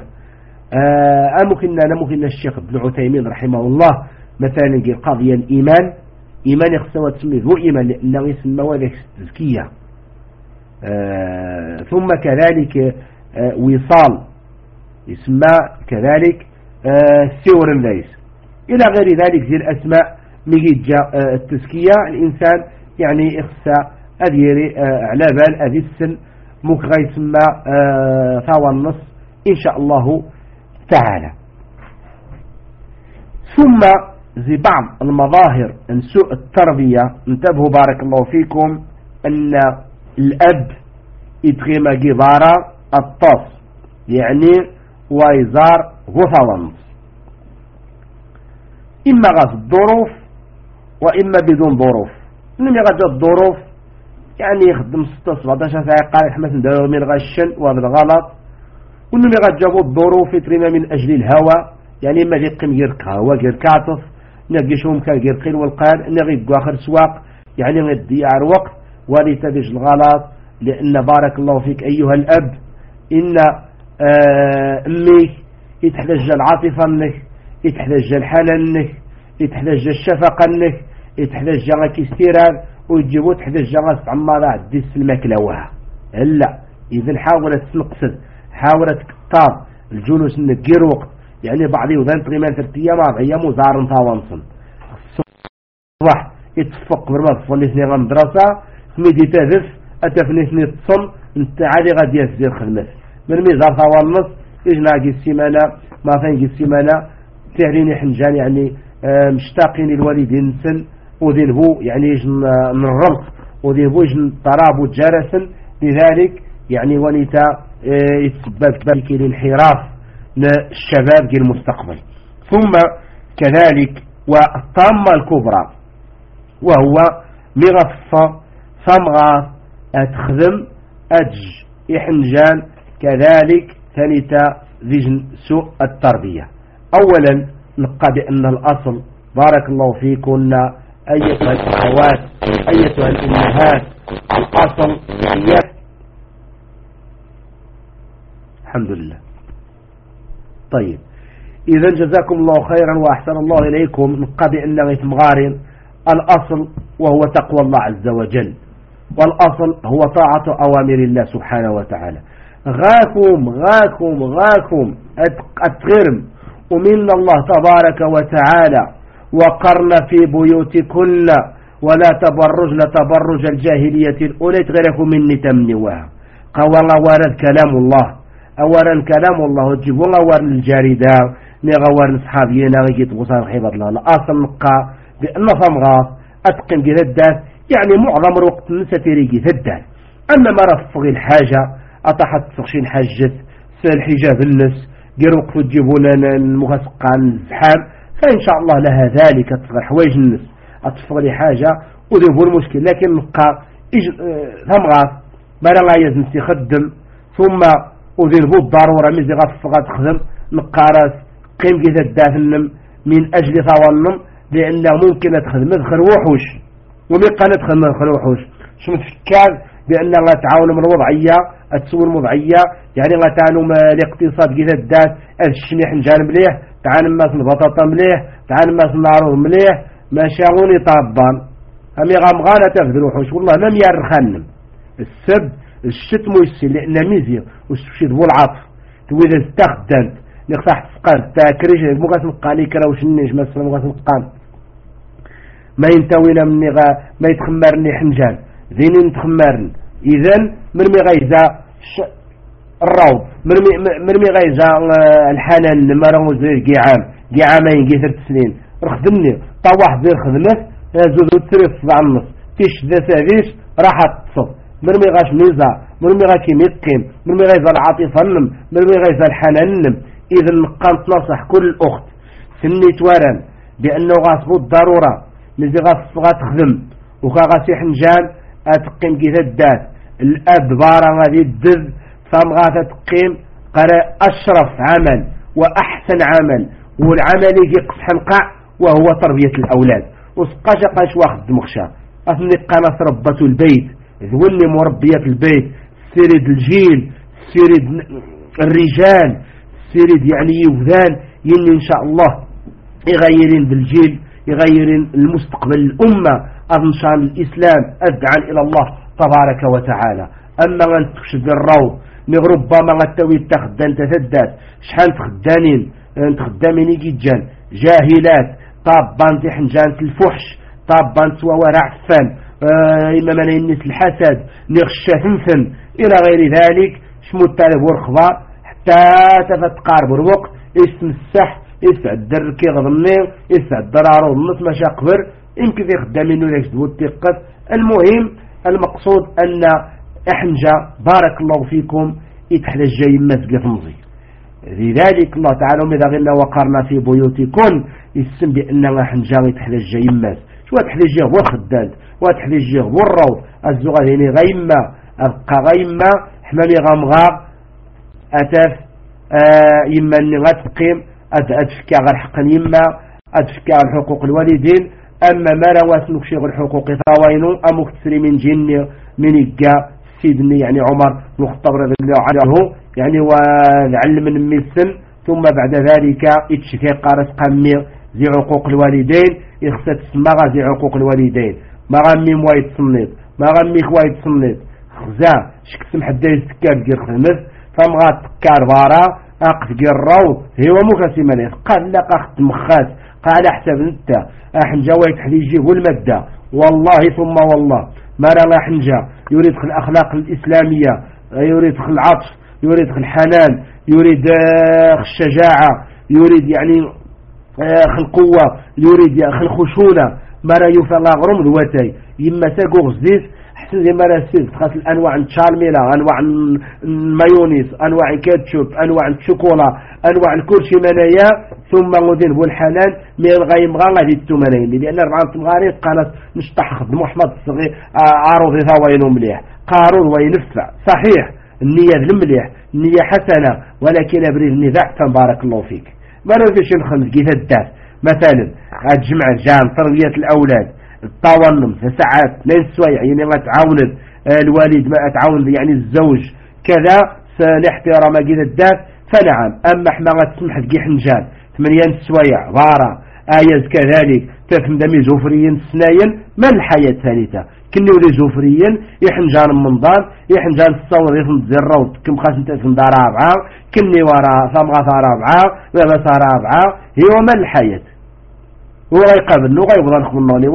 A: ممكن الشيخ ابن عثيمين رحمه الله مثلا يقول قضية الإيمان، إيمان يخصى تسميه ذو إيمان لأنه يسمى وذلك التزكية. ثم كذلك وصال يسمى كذلك سور الليس إلى غير ذلك زي الأسماء ميجي التزكية الإنسان يعني إخسى أذيري على بال أذي السن ممكن يسمى ثوى النص إن شاء الله تعالى. ثم زي بعض المظاهر من سوء التربية انتبهوا بارك الله فيكم أن الأب يتغيم جبارة الطاس يعني ويزار غثوانص، إما غاز الظروف وإما بدون ظروف. إنما غاز الظروف يعني يخدم 16-17 ساعة قال حماس نداو من غشن وبالغلط، وإنما غاز جابوا الظروف يترمى من أجل الهوى يعني إما يقيم يرك هوا يركاتف نقشهم كالجرقين والقال نغيب آخر سواق يعني غيضيع الوقت ولتدج الغلط. لأن بارك الله فيك أيها الأب إن أمي يتحتاج العاطفة منك، يتحتاج الحنان منك، يتحتاج الشفقة منك، يتحتاج غاك استيراد ويجيبوا تحتاج غاك عمارة عدي الماكلة وها لا. إذن حاولت تنقصد حاولت تكتار الجلوس منك غير وقت يعني بعضي وذان تغيمان 3 أيام 4 أيام وزار ثوانصن صح يتصفق برما تصلي غا مدرسة سميدي تهدف أتفني تصل انت عادي غادي يسير خدمت من ميزار ثوالنص إجنا قي السيمانة ما فين قي السيمانة تهريني حنجان يعني مشتاقين الوالدين سن وذين هو يعني يجن الرمق وذين هو يجن طراب وجرسا لذلك يعني ونيتا يتسبب ذلك الانحراف للشباب المستقبل. ثم كذلك والطامة الكبرى وهو مغفة ثمغة أتخدم أج إحنجان كذلك ثالثة ذجن سوء التربية. أولا نقى بأن الأصل بارك الله فيكن أيتها الأخوات أيتها الأمهات الأصل هي الحمد لله. طيب إذا جزاكم الله خيرا وأحسن الله إليكم. نقى بأن غيثمغارين الأصل وهو تقوى الله عز وجل والأصل هو طاعة أوامر الله سبحانه وتعالى. غاكم أتغرم ومن الله تبارك وتعالى وقرن في بيوتكن ولا تبرجن تبرج الجاهلية الأولى تغيركم مني تمنوها قوانا وارد كلام الله أولا كلام الله وجيبوا غوار الجاردة نغوار الصحابيين غيت غصان حبط الله الأصل نقى بأن فمغاف أتقن جذدات يعني معظم الوقت نستيريجي ذدات. أما ما رفض الحاجة أطحت تغشين حاجة الحجاب النس جير وقت تجيبوا لنا المغسقان الزحام فإن شاء الله لها ذلك تصغر حوايج النس أتفضل حاجة وذيبوا المشكل. لكن نبقى ثمغاف بلا لا يزن تخدم ثم وذيبوا الضرورة مزي غفغات تخدم نقارس قيم جذا الدافنم من أجل ثوانم لأنه ممكن تخدم مدخل وحوش ومقا ندخل مدخل وحوش شو متفكر بأن الله تعاون من الوضعية التسوي الموضعية يعني الله تعالوا الاقتصاد جذا الدات الشميح نجان مليح تعال ماس البطاطا مليح تعال ماس النعروض مليح ما شاغوني طابان هم يغامغانا تفذر وحوش والله لم يرخنم السب الشتم ويسي لأن ميزي وستشيد والعطف تويذا استخدمت نقصح تسقان تاكريش مغاس مقاني كراوش النيش مثلا مغاس مقان ما ينتوينا مني ما يتخمرني حنجان ذيني نتخمرن إذن مرمي غيزة الروض مرمي غيزة الحنان لما رمو زي قيعامين قي 3 سنين رخدمني طواح زي خدمت زودو تريف صدع النص تيش ذا سافيش راحت تصف مرمي غاش ميزة مرمي غاكي ميقيم مرمي غيزة العاطفة نم مرمي غيزة الحنان نم. إذا نقام تنصح كل أخت سني توارن بأنه غاصبو الضرورة مزي غاص تخدم وكاغاسي حنجان أتقيم كذا الدات الأب بارا غادي الدذ ثم غاثة تقيم قرأ أشرف عمل وأحسن عمل والعمل يقص حنقع وهو تربية الأولاد وسقاشا قاش واخد مخشى أثني قناة ربة البيت ذولي مربية في البيت سيرد الجيل سيرد الرجال سيرد يعني يوذان ين إن شاء الله يغيرين بالجيل يغيرين المستقبل الأمة أنشان الإسلام أدعى إلى الله تبارك وتعالى. أما أن تشد الروض ربما غتوي تخدان تثدات شحال تخدامين جيجان جاهلات طابان تحنجان الفحش طابان سوا عفان إما من الناس الحسد نغشى ثنثن إلى غير ذلك شمو التالب والخبار حتى تفتقارب الوقت اسم السح يسعد الركي غضنين يسعد الدرارة والنص ما شاقبر يمكن في خدامين وليش دو التقت. المهم المقصود أن إحنجا بارك الله فيكم يتحدى الجاي مسجة مضي. لذلك الله تعالى إذا غلنا وقرنا في بيوتكم يسم بأننا إحنجا يتحدى الجاي مس شو تحدى الجاي هو الخداد وتحدى الجاي هو الروض الزغال يعني غيمة أبقى غيمة حمامي غامغاب أتف يما أني غتقيم أدفكى غير حقا يما أدفكى حقوق الوالدين. أما ما رواس نكشي غير حقوق ثوينو أمك تسري من جن من إجا سيدني يعني عمر مخطب رضي الله عنه يعني ولعل من السن ثم بعد ذلك يتشكي قارس قمي زي حقوق الوالدين يخصت اسمها زي حقوق الوالدين ما غمي موايد صنيت ما غمي خوايد صنيت خزا شكسم حدا يستكار ديال خدمت فمغا تكار بارا أقتقي الروض هو مكاسي منيت قال لك أخت مخات قال حسب انت أحنجا ويتحليجي والمدة والله ثم والله ما لا حنجا يريد الأخلاق الإسلامية، يريد العطف، يريد الحنان، يريد الشجاعة، يريد يعني القوة، يريد الخشونة، ما لا يفعل غرم الوتاي يما تاقو غزيز حسن زي ما لا سيد خاص الأنواع الشارميلا، أنواع المايونيز، أنواع الكاتشوب، أنواع الشوكولا، أنواع الكرشي منايا، ثم غدين والحنان من الغايم غالي التمنين لأن 4 مغاريب قالت نشطح خدم محمد الصغير عروضي ثوين مليح قارون وينفع صحيح النية المليح النية حسنة ولكن أبريد النزاع تبارك الله فيك ما نفيش نخمس كيف الداس مثلا الجمع الجام تربية الأولاد الطاونم ساعات لين سويع يعني ما تعاون الوالد ما تعاون يعني الزوج كذا سنحترم كيف الداس فنعم أما حما غتسمح تجي حنجان 8 سوايع ضارة آيز كذلك تفهم دمي زوفريين سناين ما الحياة ثالثة كني ولي زوفريين يحنجان منضان يحنجان الصور يفهم الزروت كم خاص انت تفهم دار رابعة كني ورا ثمغة رابعة وبس رابعة هي ما الحياة هو يقابل وغيبضان خمناني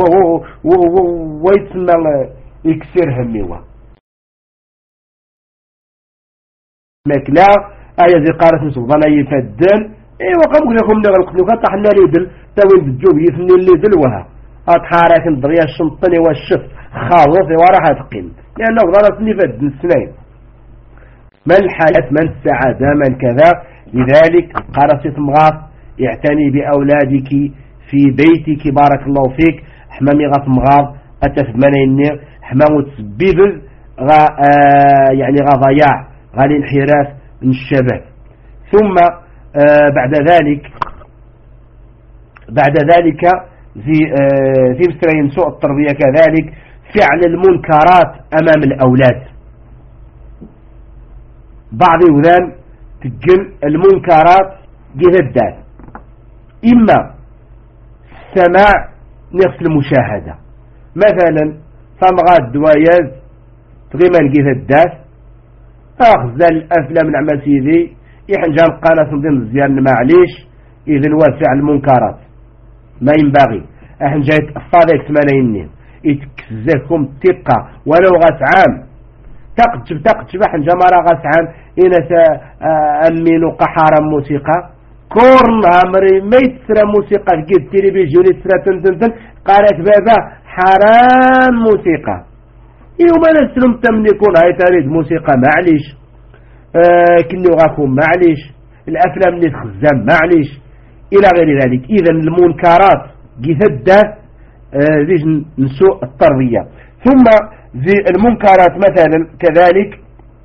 A: ويتسمى يكسر هميوه مكلا آية زي قارة نسبضان يفدن ايوا قبل لكم نغلق لك طحنا لي دل توين بالجوب يفني لي دل وها اتحارك الدريا الشنطني والشف خالص وراها تقيم لانه ضرت نفد السنين ما الحياة من السعادة من كذا لذلك قارة مغاط اعتني بأولادك في بيتك بارك الله فيك حمامي غاط مغاط اتفد منيني حمام تسبيب يعني ضياع غا الانحراف من الشباب ثم بعد ذلك في مسترين سوء التربية كذلك فعل المنكرات أمام الأولاد بعض الأولاد تجن المنكرات جهدات إما السماع نفس المشاهدة مثلا صمغات دوايز تغيما جهدات أخذ الأفلام نعمل سيدي يحنجان قناة ضمن الزيان معليش إذن واسع المنكرات ما ينبغي أحنجايت الصادق ثمانين يتكزكم تقة ولو غاس عام تقتب أحنجا مرة غاس عام إنسا أمين قحارا موسيقى كورن عمري ما يتسرى موسيقى جد تلفزيون يتسرى تنتن قالت بابا حرام موسيقى يوم أنا سلم تملكون هاي تريد موسيقى معليش كني غاكم معليش الأفلام اللي تخزم معليش إلى غير ذلك إذن المنكرات جثدة ذي نسوء التربية ثم ذي المنكرات مثلا كذلك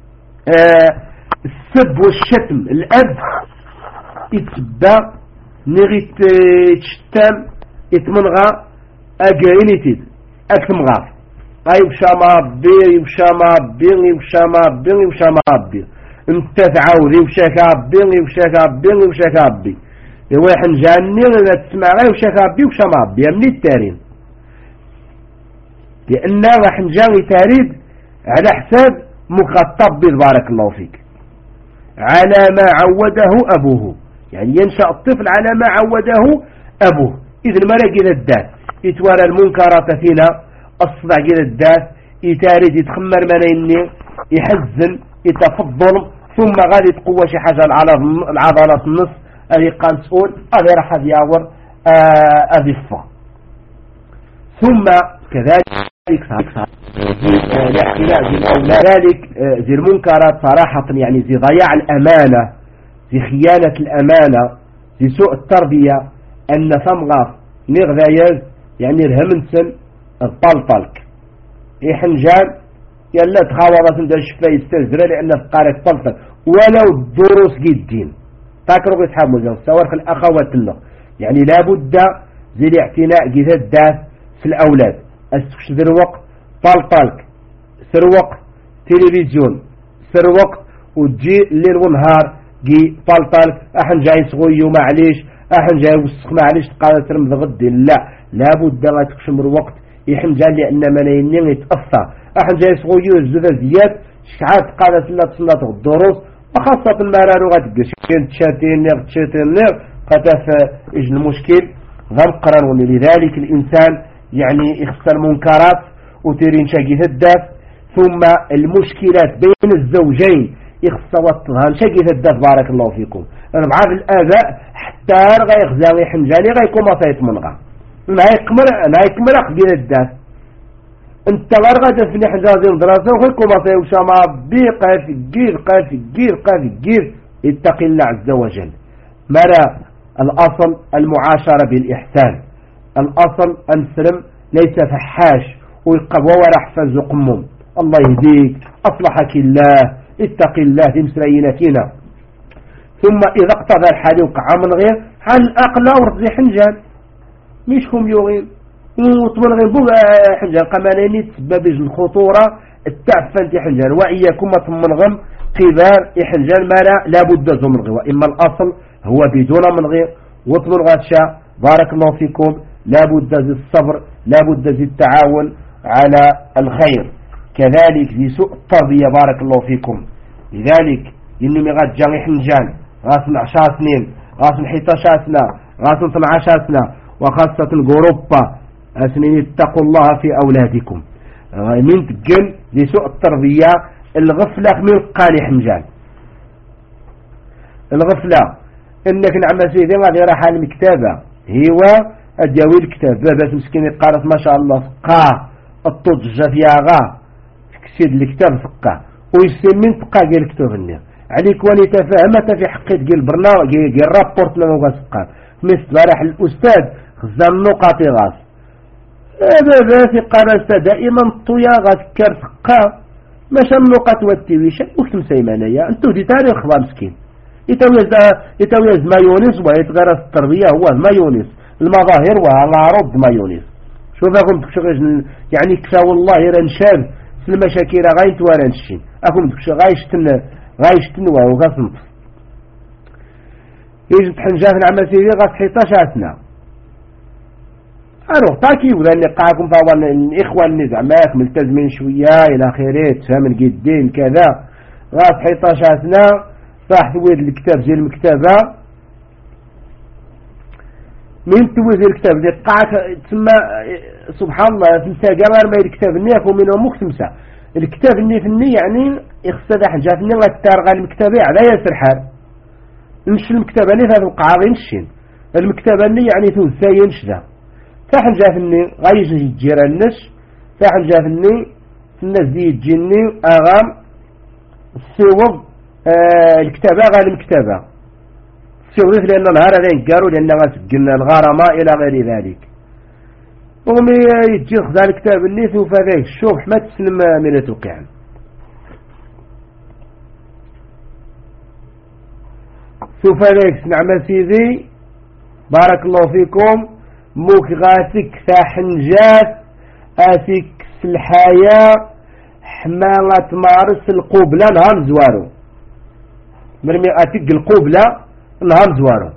A: السب والشتم الأب يتبع نغي تشتم يتمنغى أجرينيتد أكتمغاف يمشى مابي يمشى مابي يمشى مابي يمشى مابي انت تعاود يمشى كابي يمشى كابي يمشى كابي واحد جاني لا تسمع غير يمشى كابي يمشى مابي من التارين لأن راح نجاوي تاريد على حساب مخطب بارك الله فيك على ما عوده أبوه يعني ينشأ الطفل على ما عوده أبوه إذن ما لقي الدات يتوارى المنكرات فينا أصدع كده الداس يتاريد يتخمر منيني يحزن يتفضل ثم غادي تقوى شي حاجة العضلات النص هذه قال سؤول هذه راح يعور أذفة ثم كذلك ذلك ذي المنكرات صراحة يعني ذي ضياع الأمانة ذي خيانة الأمانة ذي سوء التربية أن ثمغة نغذايز يعني الهمنسن الطلطلك يحنجان يلا تخاورات ندير شفاي يستزرى لأن فقارك طلطل ولو الدروس جدين تاكروا يتحمل زي الصورخ الأخوات له يعني لابد زي الاعتناء جذا الداس في الأولاد أستكش ذروق طلطلك سروق تلفزيون سروق وتجي الليل ونهار جي طلطلك أحن جاي صغيو معليش أحن جاي وسخ معليش تقال ترمض غدي لابد لا تكشمر وقت يحنجان لأن ملايين يتأثر أحن جاي صغير الزذا زياد شكعات قالت لا تصنات الدروس خاصة ما رانو غتقش كاين تشاتين قد إجن المشكل غنقرن. لذلك الإنسان يعني يخسر المنكرات وتيرين شاقي الداف، ثم المشكلات بين الزوجين يخصها وطلها شاقي الداف. بارك الله فيكم. بعض الآباء حتى غيخزاوي حنجاني غيكون مصايت منغا نايكمر قبيل الداف. انت غرغة في حجازين دراسة وغيكم مصايت وشما بيقى في الجير اتق الله عز وجل. مرى الأصل المعاشرة بالإحسان، الأصل أن سلم ليس فحاش ويقبوا ولا حفز قمم. الله يهديك أصلحك الله اتق الله تمسرينكينا. ثم إذا اقتضى الحال وقع من غير حال الأقل ورد حنجان ميشكم يوغين وطمن غير بو حنجان قمانيني تسبب الخطورة التعفن حنجان. وإياكم من غم قبار حنجان ما لا بد من غير، وإما الأصل هو بدون من غير وطمن غاتشا. بارك الله فيكم. لا بد ذي الصبر، لا بد ذي التعاون على الخير. كذلك ذي سوء التربية. بارك الله فيكم. لذلك إنهم غاتجا حنجان غاسن 10 سنين غاسن 11 سنة غاسن 12 سنة، وخاصة الأوروبا أسنين اتقوا الله في أولادكم. من تقل لسوء التربية الغفلة من قاني حنجان. الغفلة إنك نعم سيدي غادي راح على المكتبة هو أديوي الكتاب بابا مسكين قارت ما شاء الله فقاه الطجة فيها غا كسيد الكتاب فقاه ويسمين تقا قال الكتاب النير عليك ولي تفهمت في حقيقة قال برنامج قال رابورت لما غاس فقاه مثل راح الأستاذ خزان نقاط غاس بابا في قارسة دائما طويا غاذكر فقاه ماشا النقاط والتويشة وكتم سيمانية انتو دي تاريخ مسكين يتويز مايونيز ويتغرس التربية هو المايونيز المظاهر والعروض مايونيز. شوف أقوم بكشغل يعني كفا والله رنشاب في المشاكل غايت ورنشين أقوم بكشغل غايشتن وغاصنط يجب حنجاف نعمل سيدي غاس 11 سنة أروح تاكي وذا قاعكم فاوان الإخوان نزعماك ملتزمين شوية إلى خيرات فهم الجدين كذا غاس 11 سنة صاح تويد الكتاب زي المكتبة من تويد الكتاب زي قاعة تسمى سبحان الله تنسى قمر ما الكتاب النية ومنهم مختمسة الكتاب النية في النية يعني اخصد حاجة في النية غتارغى المكتبة على ياسر حال نمشي المكتبة النية في القعاغي نشين المكتبة النية يعني تنسى ينشذا تاحن جا في النية غايش يجير النش تاحن جا في النية الناس دي يجيني أغام السيوض الكتابة غير المكتبة سيوضيف لأن النهار هذين قالوا لأن قلنا الغرامة إلى غير ذلك ومي يجي خذا الكتاب اللي ثوف هذا الشوح ما تسلم من توقع ثوف هذا نعم سيدي بارك الله فيكم موك غاسك ثاحنجات آسك الحياة حمالة مارس القبلة نهار زوارو مرمي أتق القبلة نهار زوارو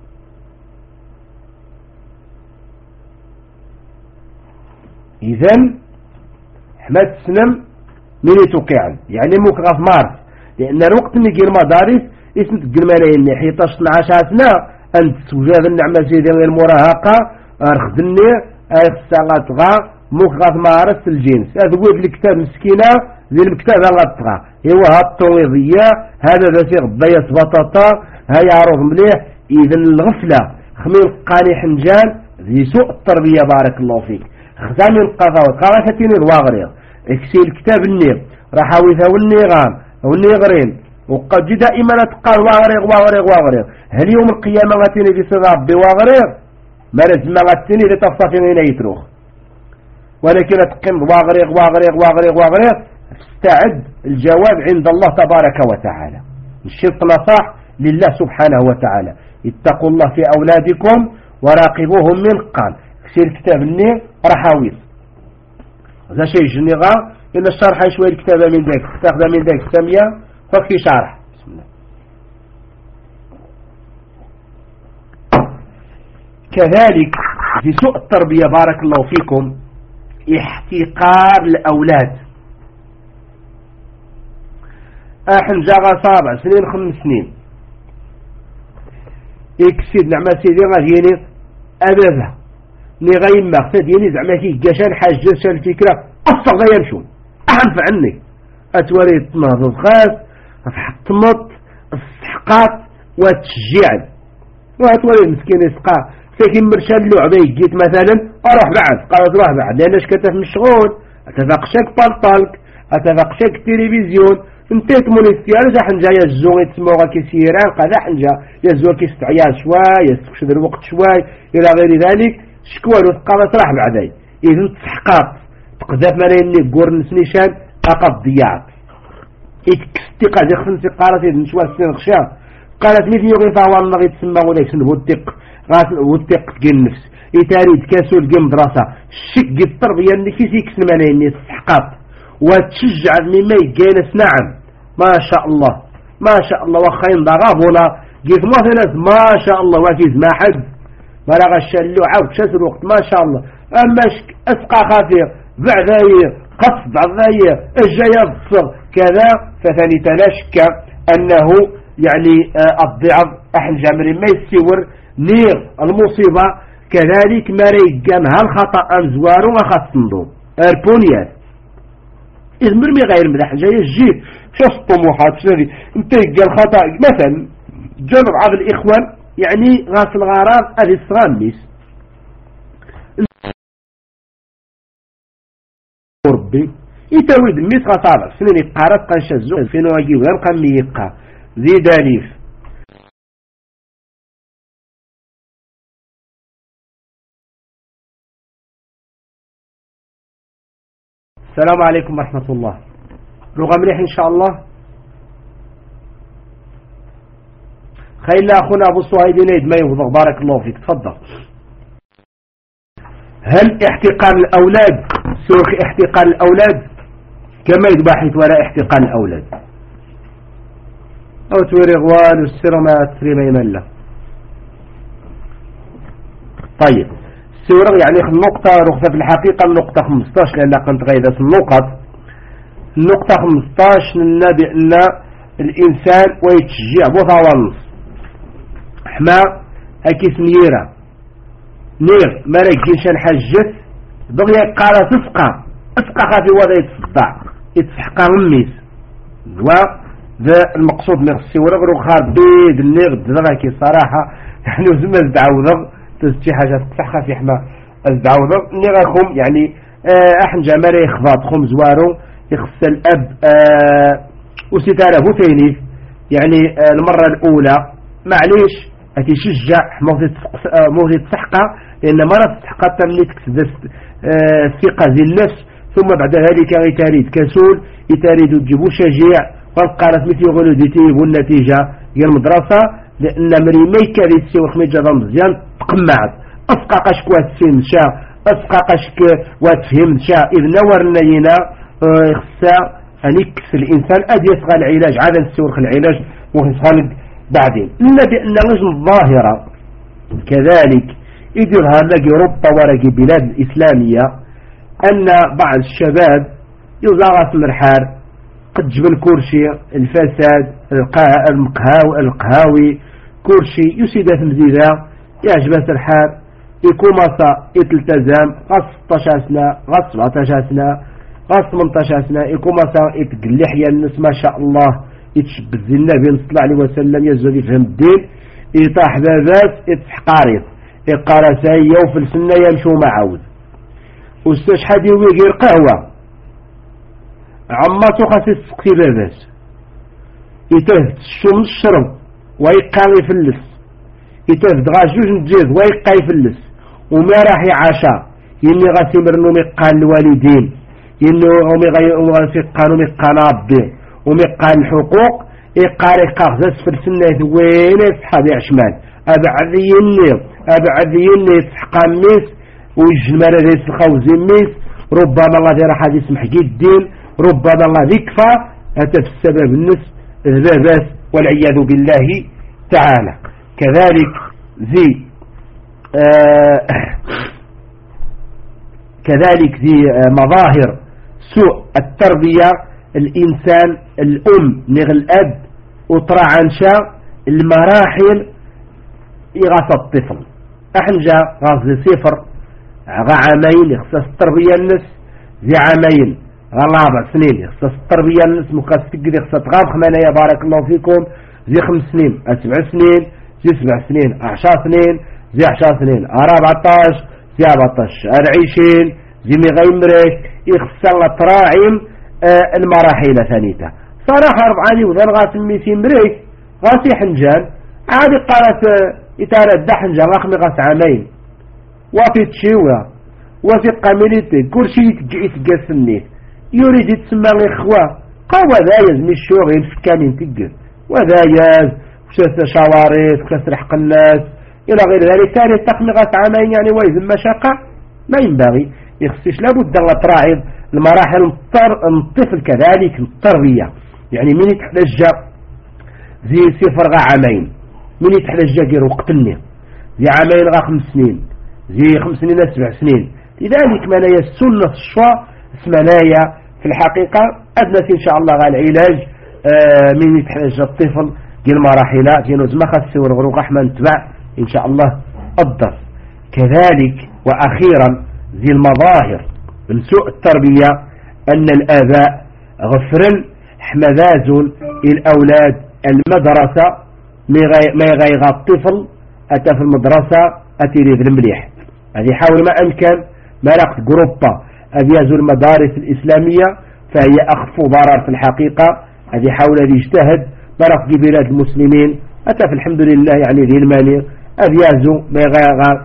A: إذن حماد سنم من يتوقعن يعني موك غاف مارس لأن الوقت نجي المدارس اسم تقل ملايين حيطاش 12 سنة أنت سوجاد النعمة سيدي المراهقة أرخدني أيخساغات غا موك غاف مارس الجنس هذا قول الكتاب مسكينة ذي المكتاب غاتغا هو هالطويضية هذا ذاتي غضية بطاطا هاي عروض مليح. إذن الغفلة خميل قاني حنجان ذي سوء التربية بارك الله فيك خزامي القضاوات قافتين الواغرية اكسي الكتاب النير راح اويثا والنيغان والنيغرين وقد دائما تقال واغريغ هل يوم القيامة غاتيني في صدا ربي واغريغ ما لازم غاتيني لتفصفين هنا يتروخ ولكن تقيم واغريغ استعد الجواب عند الله تبارك وتعالى. الشرط نصاح لله سبحانه وتعالى اتقوا الله في أولادكم وراقبوهم من قال كسير الكتاب النير رحاويل هذا شيء جنيغا إن الشرح شوية الكتابة من ذاك تاخذ من ذاك سامية فكي شرح بسم الله. كذلك في سوء التربية بارك الله فيكم احتقار الأولاد أحنجا غا 7 سنين 5 سنين إكسيد نعمة سيدي غاديني أبابا ني غايما غتديني زعما كيكاشان حاجة الفكرة أصلا غيمشون أعنف عني أتوري تنهض غاز تحطمط السحقات وتشجيع وأتوري المسكين يسقى ساكن مرشان اللعبة يجيت مثلا أروح بعد قالت روح بعد لأن كتف مشغول أتفقشك بالطالك أتفقشك تلفزيون انتيت مونستيار جا حنجا يزو يتسموغا كيسيران قادا حنجا يزو كيستعيا شوي يستكشد الوقت شوي إلى غير ذلك شكوالو تقالت راح بعدي إذن تسحقات تقذف مريني قورن سنيشان أقض ضياعت إتكستي قاد يخفن سقارة إذن شوال سنين غشا قالت مثل يغي فاوان نغي تسمى ولا يسن ودق ودق تقل النفس إتاريد كاسول قم دراسة الشك التربية اللي كيسي كسن مريني تسحقات وتشجع مما يجينس نعم ما شاء الله ما شاء الله وخين ضغاب ولا جيت مثلا ما شاء الله وكيز ما حد ما رغى الشلو عاود شاس الوقت ما شاء الله أما أسقى خافير بعداية قصد عضاية الجاية الصغ كذا فثاني تلاشك أنه يعني الضعف أحن جامرين ما يسيور نير المصيبة كذلك ما ريقامها الخطأ أمزوار وخاص صندوق أربونيات إذ مرمي غير مدح جاي الجيب شاس الطموحات شنو انت يلقى الخطأ مثلا جمع بعض الإخوان يعني غاس الغرام هذه الصغاميس ربي يتويد الميس غطابع سنين يقارب قنشا الزوء فين واجي غير قمي يقا زيد أليف السلام عليكم ورحمة الله رغم مليح إن شاء الله خير أخونا أبو صهيب نيد ما يوضغ بارك الله فيك تفضل. هل احتقار الأولاد سوق احتقار الأولاد كما يذبحث ولا احتقار الأولاد أو توري غوال والسر ما تسري ما يملى. طيب السورة يعني النقطة رغفة في الحقيقة النقطة 15 لأن كنت غيدة النقط النقطة 15 النبي أن الإنسان ويتشجع بوثا حما أكيس نيرة نير مالك جنشان حجث بغي قال تسقى اسقى في وضع يتصدع يتسحقى مميس وذا المقصود من السورة غير بيد النير دراكي صراحة يعني وزما الدعوضغ تزتي حاجة تصحى في حما الدعوضغ نيركم يعني احن جمالي يخفاط خم زوارو يخص الأب وستاره ثاني يعني المرة الأولى معليش أتشجع موضي تسحقة لأن مرة تسحقة تملي تكسد الثقة ذي النفس ثم بعد ذلك يتاريد كسول يتاريد تجيبو شجيع والقارة مثل يقولوا ديتيبو النتيجة هي المدرسة لأن مريميك ذي تسيو خميجة مزيان تقمعت أسقى قشك واتسين شا أسقى قشك واتفهم شا إذ نورنا لنا يخصى أن يكس الإنسان أدي يسغى العلاج عادة السورخ العلاج ويسغى بعدين إلا بأن غزم الظاهرة كذلك يديرها لقي أوروبا ولقي بلاد الإسلامية أن بعض الشباب يزارة المرحار قد جبل كورشي الفساد القهاوي كورشي يسيدة مزيدة يعجبه الحار يكون مصا يتلتزم غص 16 سنة غص 17 سنة غص 18 سنة يكون مصا يتقلح الناس ما شاء الله يتشبز النبي صلى الله عليه وسلم يزول يفهم الدين يطاح باباس يتحقاريط يقارا سايا وفي السنة يمشوا معاود واستشحد يويقير قهوة عما تخص السقسي باباس يتهد الشم الشرب ويقام يفلس يتهد غاجوج نجيز ويقام يفلس وما راح يعاشا يني غاسمر نومي قال الوالدين يني غاسمر ربي ومقال الحقوق يقاري قاغزة في السنة وين يسحب عشمان أبعذي النير يسحقا ميس ويجمال هذا يسخوزي ميس ربما الله ذي راح يسمح الدين ربما الله ذكفى أتى في السبب النس الذباس والعياذ بالله تعالى. كذلك ذي مظاهر سوء التربية الإنسان الأم نغ الأب وطرع عنشا المراحل إغاثة الطفل أحنجا غاز صفر غا عامين يخصص التربية النس ذي عامين غا 4 سنين يخصص التربية النس مخصص تقدر يخصص غام خمانا يا بارك الله فيكم ذي 5 سنين 7 سنين ذي 7 سنين 10 سنين ذي 10 سنين 14 ذي 14 20 ذي مغيمرك يخصص الله تراعيم المراحل ثانيته صراحة 4 وذن غاسم ميسي مريك غاسي حنجان عادي قالت إتارة دحنجان غاخمي غاس عامين وفي تشيوة وفي قاملتي كل شيء يتقسمني يريد يتسمى الإخوة قوى ذايز من الشغل في كامين تقل وذايز وشاس شواريت وكسر حق الناس إلى غير ذلك تاني تقمي غاس عامين يعني ويز المشاقة ما ينبغي يخصيش لابد أن تراعي المراحل الطفل كذلك التربية يعني من يتحتاج زي 0 غا عامين من يتحتاج غير وقتلني زي عامين غا 5 سنين زي 5 سنين 7 سنين لذلك منايا السنة الشواء اسمنايا في الحقيقة أدنى إن شاء الله غا العلاج من يتحتاج الطفل ديال المراحل ديال زمخة السور غروق أحمد تبع إن شاء الله الضر كذلك وأخيرا زي المظاهر من سوء التربية أن الآباء غفرن حمذازون الأولاد المدرسة ما يغيغ الطفل أتى في المدرسة أتي لي المليح هذه حاول ما أمكن ما لقت جروبا أبيازو المدارس الإسلامية فهي أخف ضرر في الحقيقة هذه حاول يجتهد ما لقت بلاد المسلمين أتى في الحمد لله يعني ذي الماني أبيازو ما يغيغ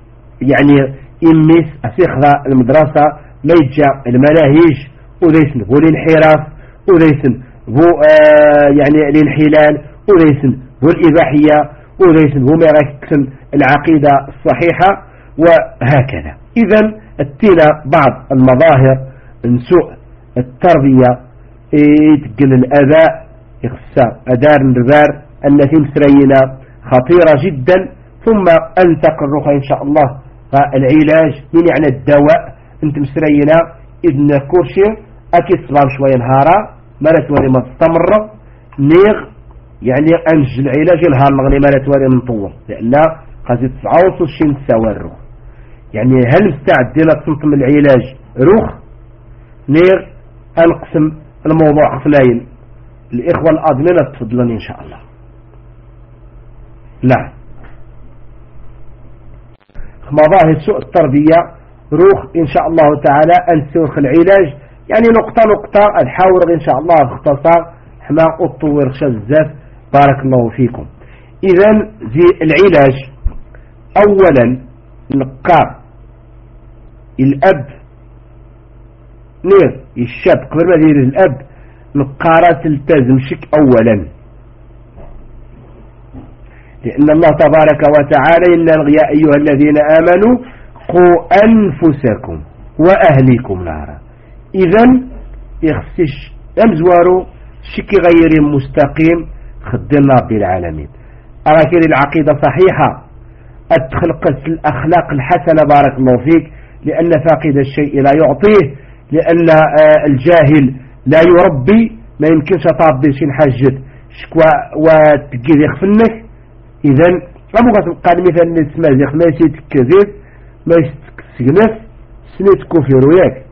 A: يعني إميس أسيخ المدرسة ما يتجا المناهج وليسن هو الانحراف وليسن هو يعني الانحلال وليسن هو الإباحية وليسن هو ما يكسن العقيدة الصحيحة وهكذا إذن اتينا بعض المظاهر من سوء التربية يتقل الآباء يخصى أدار الربار التي مسرينا خطيرة جدا ثم أنتقل الرخى إن شاء الله العلاج من يعني الدواء انت مسرينا إذن كورشي أكيد صبام شوية نهارا مالت ولي ما تستمر نيغ يعني أنج العلاج الهار مغني مالت ولي نطور لأن قد 29 سوى الروح يعني هل مستعد دينا تصنطم العلاج روح نيغ أنقسم الموضوع قسمين الإخوة الأضمنة تفضلون إن شاء الله نعم مظاهر سوء التربية روح إن شاء الله تعالى أن تسوخ العلاج يعني نقطة الحاور إن شاء الله باختصار حما أطور شزاف بارك الله فيكم إذن زي العلاج أولا نقار الأب نير الشاب قبل ما يدير الأب نقارة تلتزم شك أولا لأن الله تبارك وتعالى إن يا أيها الذين آمنوا قوا أنفسكم وأهليكم نارا إذن يخصش أمزوارو شكي غير مستقيم خدنا رب العالمين أراكين العقيدة صحيحة أتخلق الأخلاق الحسنة بارك الله فيك لأن فاقد الشيء لا يعطيه لأن الجاهل لا يربي ما يمكنش تربي شي حاجة شكوى وتجي يخفنك إذن أبغى تبقى مثلا نسمع زيخ ما يسيتك كذب ما يسيتك سجنف سنيت كفر وياك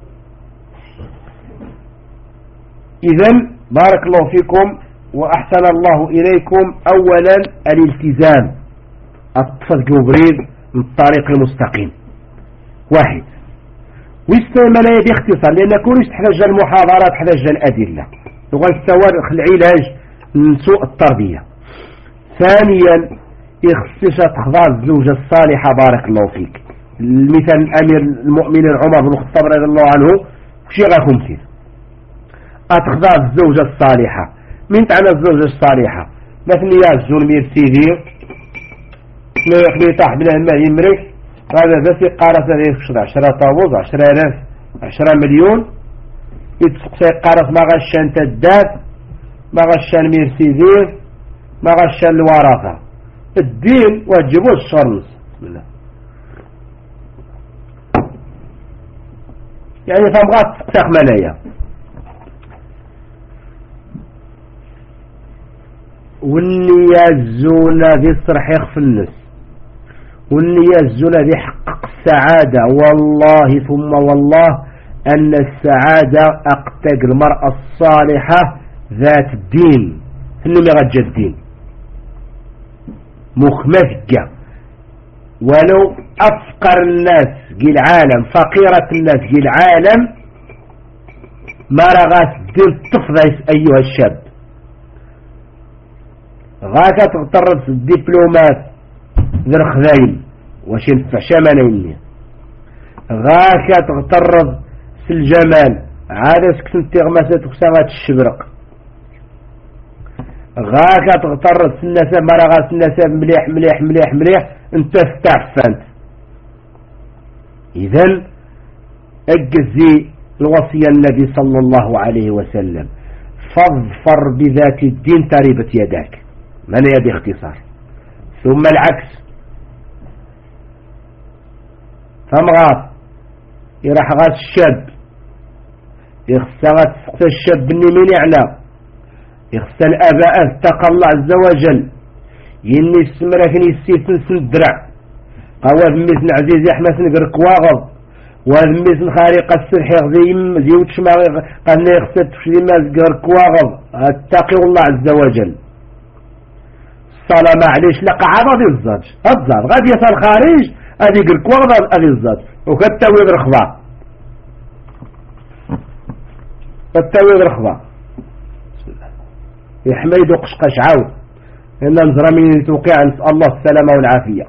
A: إذن بارك الله فيكم وأحسن الله إليكم أولا الالتزام الطفل جبريل من الطريق المستقيم واحد ويستمر باختصار لأن كل تحتاج المحاضرات تحتاج الأدلة وغيستوى العلاج من سوء التربية ثانيا يخصص تخضع الزوجة الصالحة بارك الله فيك المثال أمير المؤمنين عمر بن الخطاب رضي الله عنه شيء غير مثير أتخضع الزوجة الصالحة من تعنى الزوجة الصالحة مثل يا الزول ميرسيدي لا يخلي طاح بلا ما يمرك هذا بس يقارس هذه 10 طاووز 10,000 10 مليون يتسقسي يقارس ما غشان تدات ما غشان ميرسيدي ما غشان الورثة الدين وتجيبوه الشرنس بسم الله يعني فبغات تقسخ ملايا والنية الزونة ذي صرح يخفي الناس، والنية الزونة ذي حقق السعادة. والله ثم والله أن السعادة أقتق المرأة الصالحة ذات الدين، إنهم يغجى الدين مخمثقة، ولو أفقر الناس قي العالم، فقيرة الناس قي العالم، ما رغات الدين تفضل. أيها الشاب غاكا تغترب الدبلومات ذي الخذايل واش ينفع شمالين، غاكا تغترب في الجمال عادة سكتن تغمسات وكسامات الشبرق، غاكا تغترب في النساب مرغات في النساب مليح مليح مليح مليح انت استعفنت. إذن أجزي الوصية النبي صلى الله عليه وسلم فاظفر بذات الدين تربت يداك، من يد اختصار. ثم العكس، فمغاط يراح غاس الشاب يخسغت الشاب بني من يعنى يخسى الآباء اتقى الله عز وجل يني السمرة يسيسن سندرع قواد مثل عزيز أحمد نقرك واغض ومثل خارقة السرح يغذي زيوتش ما قالنا يخسى تفشي ما نقرك واغض اتقي الله عز وجل. الصلاة معليش لقى عضا الزاج الزاج غادي يصل خارج هذي يقرك واغض هذي الزاج وكتاوي الرخبة كتاوي الرخبة يحميد قشقش عاود إن نزر من توقيع نسأل الله السلامة والعافية.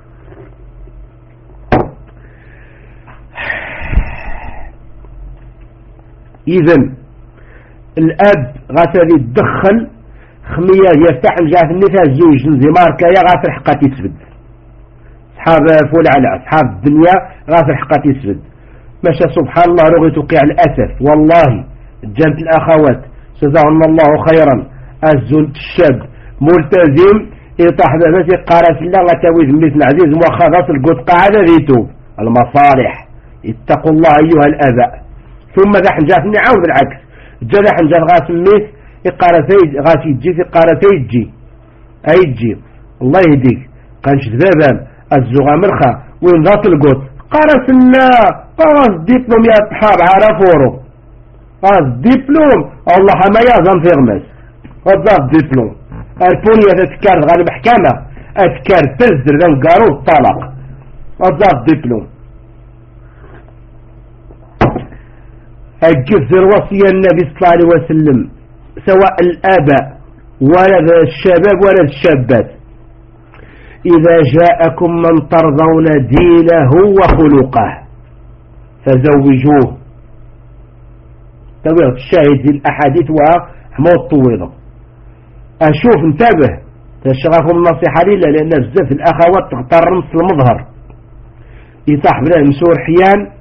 A: إذن الأب غاسل يتدخل خمية يفتح الجاف النساء الزوج زمار كايا غاسل حقات يسفد أصحاب فول على أصحاب الدنيا غاسل حقات يسفد ماشا سبحان الله رغي توقيع الأسف. والله جنت الأخوات جزاهم الله خيرا الزول الشاب ملتزم يطاح بس قارس الله غتاويز مثل عزيز مؤخذات القد قاعدة ذيتو المصالح. اتقوا الله أيها الآباء. ثم ذا حنجات نعاود العكس جا ذا حنجات غاس ميت يقارسي غاس يجي في قارسي يجي أيجي الله يهديك قانش ذبابا الزغا مرخى وين ذات القد قارس الله قارس ديبلوم يا صحاب عرفورو قارس ديبلوم الله ما يظن في غمس وضاف ديبلوم البونية تتكار غالب محكمة أتكار تزر ذا القارو الطلاق وضاف ديبلوم. الجزر وصية النبي صلى الله عليه وسلم سواء الآباء ولا الشباب ولا الشابات إذا جاءكم من ترضون دينه وخلقه فزوجوه. تويض الشاهد الأحاديث وحموت طويضة أشوف انتبه تشغفهم النصيحة لله لأن بزاف الأخوات تغتر نص المظهر يصاحب له مسور حيان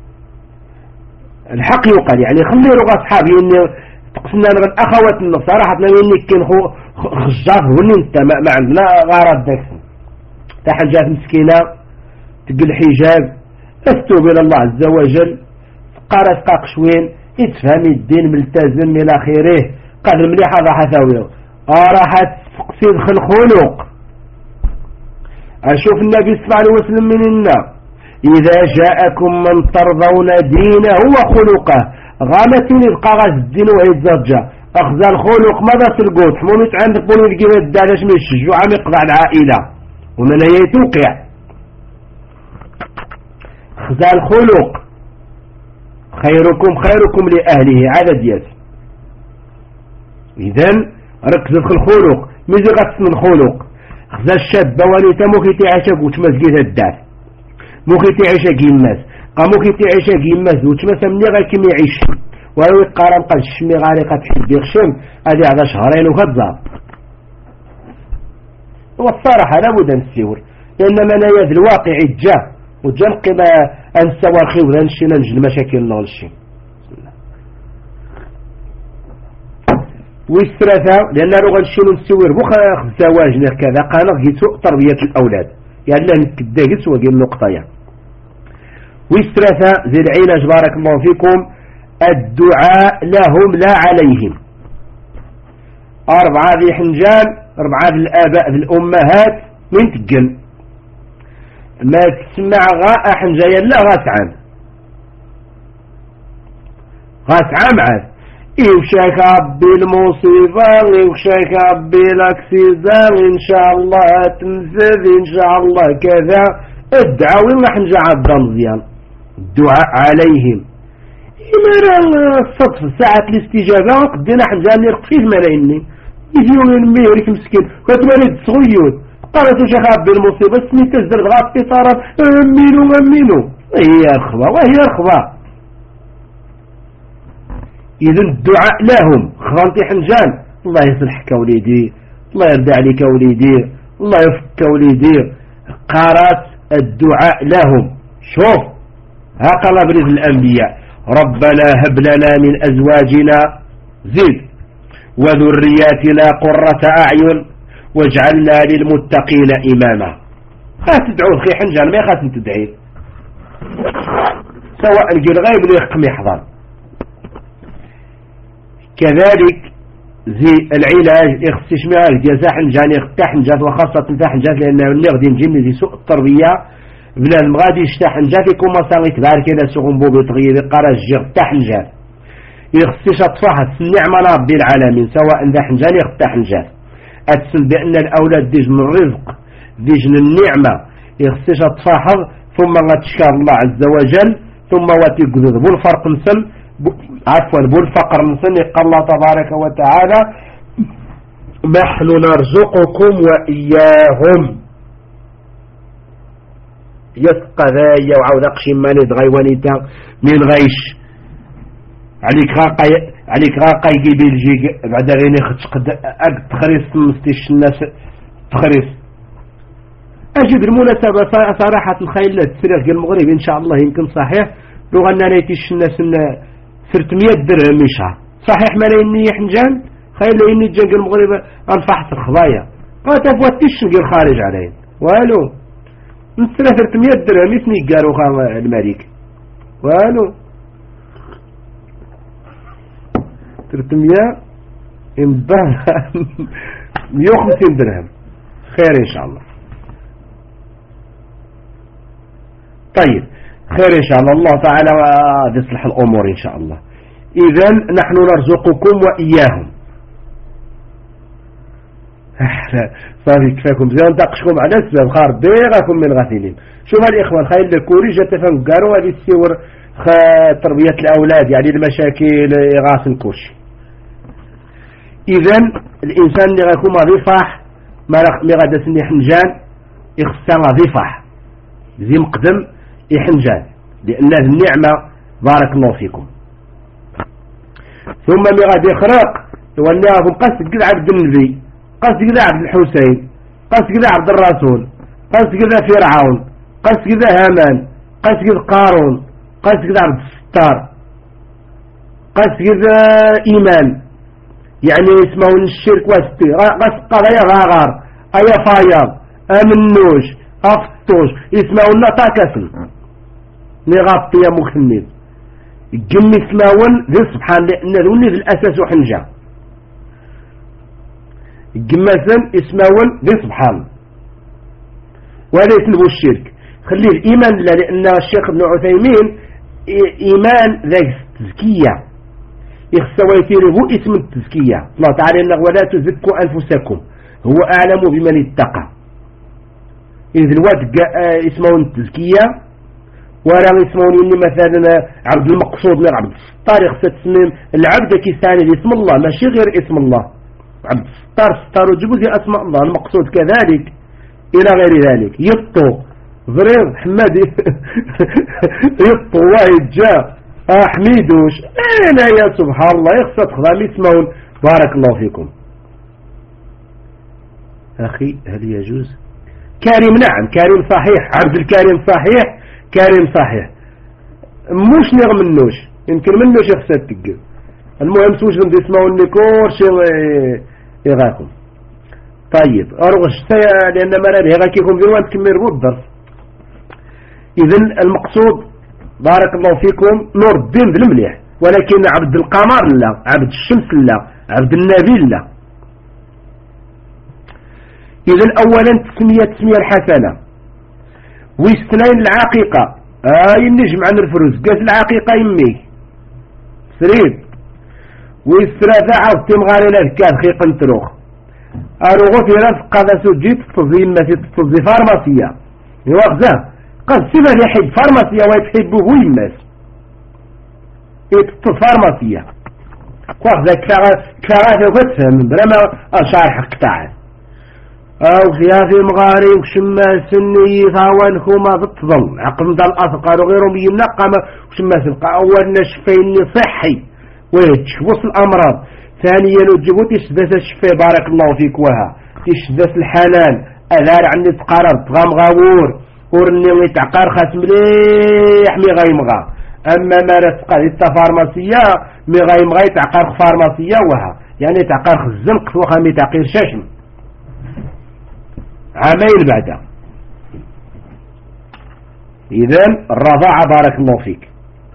A: الحق يقال يعني خلي رغى أصحابي إني تقسمنا من الأخوات صراحة إني كان خجاف وني انت ما عندنا غارات داكسن تحجات مسكينة تقل حجاب استوب إلى الله عز وجل قارس قاق شوين يتفهم الدين ملتزم إلى خيره قدر مليح هذا حثاويه راحت تقصد الخلق. أشوف النبي صلى الله عليه وسلم منا إذا جاءكم من ترضون دينه وخلقه غامتين القاغز الدين وهي الزرجة أخذ الخلق ماذا تلقوت حمونت عندك بولو الجبال الدالش من الشجوع مقضع العائلة ومن هي توقع أخذ الخلق خيركم لأهله عدد ياس. إذن ركز في الخلق ميزي غسن الخلق أخذ الشاب بوانيتا موكي تعيشك وتمزقيت الداف موكي تعيشك يماس موكي تعيشك يماس وتماس مني غير كم يعيش ولو يقارن قد الشمي غارقة تحب يخشم هذه على شهرين وكذاب. والصراحة لابد أن تسيور لأن من يد الواقع جاء وجنق ما أنسى والخير ننشي ننجل المشاكل نغلشي والثلاثة لأن رغنشي نسيور بخا زواجنا كذا قانغ يسوء تربية الأولاد يعني لأن كداقس وقيل النقطة يعني. والثلاثة ذي العينة بارك الله فيكم الدعاء لهم لا عليهم. 4 ذي حنجان، 4 ذي الآباء ذي الأمهات من تقل ما تسمع غاء حنجايا لا غاسعان عاد يوشاك ربي المصيبة يوشاك ربي الاكسيزان إن شاء الله تنفذ إن شاء الله كذا. الدعاء وين راح نجا عبد مزيان الدعاء عليهم إما الصدف ساعة الاستجابة قدنا حنجان يرق فيه ملايني يجيون الميريك مسكين وتمريد صغيون قالت شيخ ربي المصيبة سمي تزدل غاطي صارت أمينو وهي رخبة إذن الدعاء لهم خانتي حنجان الله يصلحك وليدي، الله يرضى عليك وليدي، الله يفك وليدي. قارات الدعاء لهم. شوف هكذا بريد الأنبياء ربنا هب لنا من أزواجنا زيد وذرياتنا قرة أعين واجعلنا للمتقين إماما. تدعو خي حنجان ما يخاف تدعي سواء نقول غيب لي يحكم يحضر. كذلك زي العلاج يخصش مع الجزاء حنجان يختح حنجات وخاصة تنتاح حنجات لأنه اللي نجم زي سوء التربية بلا المغادي يشتاح حنجات يكون مصاري تبارك إلى سوغن بوبي تغيير قرا الجيغ تاح حنجات يخصش أطفاها النعمة ربي العالمين سواء ذا حنجان يختح حنجات أتسن بأن الأولاد ديجن الرزق ديجن النعمة يخصش أطفاها ثم غتشكر الله عز وجل ثم وتقذذ بالفرق نسل بالفقر نسل قال الله تبارك وتعالى نحن نرزقكم وإياهم يسقى ذايا وعود أقشي ماني دغيوانيتا من غيش عليك غاقا يجي بلجيك بعد غيني خد تخريص مستيش الناس تخريص أجد المناسبة صراحة الخيل تسرق المغرب إن شاء الله يمكن صحيح لو أننا نيتيش الناس 300 درهم شهر صحيح ما لأني حنجان خيل لأني جنق المغرب الفحص الخضايا قالت أفواتيش نقل خارج عليه والو نسرى 300 درهم يسني قالوا الملك والو 300 ينبه 150 درهم خير إن شاء الله. طيب خير إن شاء الله الله تعالى يصلح الأمور إن شاء الله. إذن نحن نرزقكم وإياهم. صافي كفاكم زين دقشكم على السبب خار بيغاكم من غاثلين. شوف الإخوان خير لكوري جات فنقاروا هذه السور تربية الأولاد يعني المشاكل غاس الكوش. إذن الإنسان اللي غاكم ضيفاح ما غادا سني حنجان يخصها ضيفاح زي مقدم يحنجان لأن النعمة بارك الله فيكم. ثم اللي غادي يخرق يوليهم قصد كذا عبد النبي قصد كذا عبد الحسين قصد كذا عبد الرسول قصد كذا فرعون قصد كذا هامان قصد كذا قارون قصد كذا عبد الستار قصد كذا إيمان يعني يسمون الشرك واستي قصد قضايا غاغار أيا فايض أمنوش أفطوش يسمون تاكسن نغطي يا مكمل الجن يسمون ذي سبحان لأن ذوني ذي الأساس وحنجا الجماسن يسمون ذي سبحان وهذا يسلبوا الشرك خليه الإيمان لأن الشيخ ابن عثيمين إيمان ذي التزكية يخسوا يتيره اسم التزكية الله تعالى إنه ولا تزكوا أنفسكم هو أعلم بمن اتقى إذ الواد اسمه التزكية ولا يسمون إني مثلا عبد المقصود من عبد الستار يخسى تسميم العبد كيساني اسم الله ماشي غير اسم الله عبد الستار وجبوا زي أسماء الله المقصود كذلك إلى غير ذلك يطو ضرير حماد يطو واحد جاء حميدوش أنا يا سبحان الله يخسى تخضام يسمون بارك الله فيكم. أخي هل يجوز كريم؟ نعم كريم صحيح عبد الكريم صحيح كريم صحيح موش نغ منوش يمكن منوش يخسد تقل المهم سوش لم تسمعوا النكور شيء يغاكم. طيب أرغش لأن مرة يغاكيكم ذروان تكمل الدرس. إذن المقصود بارك الله فيكم نور الدين ذي المليح ولكن عبد القمر لا عبد الشمس لا عبد النبي لا إذا أولا تسمية الحسنة، واثنين العقيقة النجم عن الفروس قاس العقيقة يمي سريد، والثلاثة عاود تمغارينا الكاد خيق نتروخ أروغو في رفق قادة سجيت تفضي يماسي تفضي فارماسية يواخذه قد سيما يحب فارماسية ويتحبه هو يماس يتطف فارماسية واخذه كفاغات وكتفهم بلا ما أشعر حق تعال أو خيافي مغاري وشما سني ثاوان خوما بتظل عقم دا الأثقال وغيرهم يمنقم وشما سنقى أولنا شفيني صحي ويتشوص الأمراض، ثانيا وتجيبو تشدس الشفاء بارك الله فيك وها تشدس الحنان أذار عندي تقرر تغام غاور ورني تعقار خاس مليح مي غايمغا، أما ما رسقا ديتا فارماسية مي غايمغا يتعقار فارماسية وها يعني تعقار خزنق وخا مي تعقير شاشم عامين بعدها. إذن الرضاعة بارك الله فيك.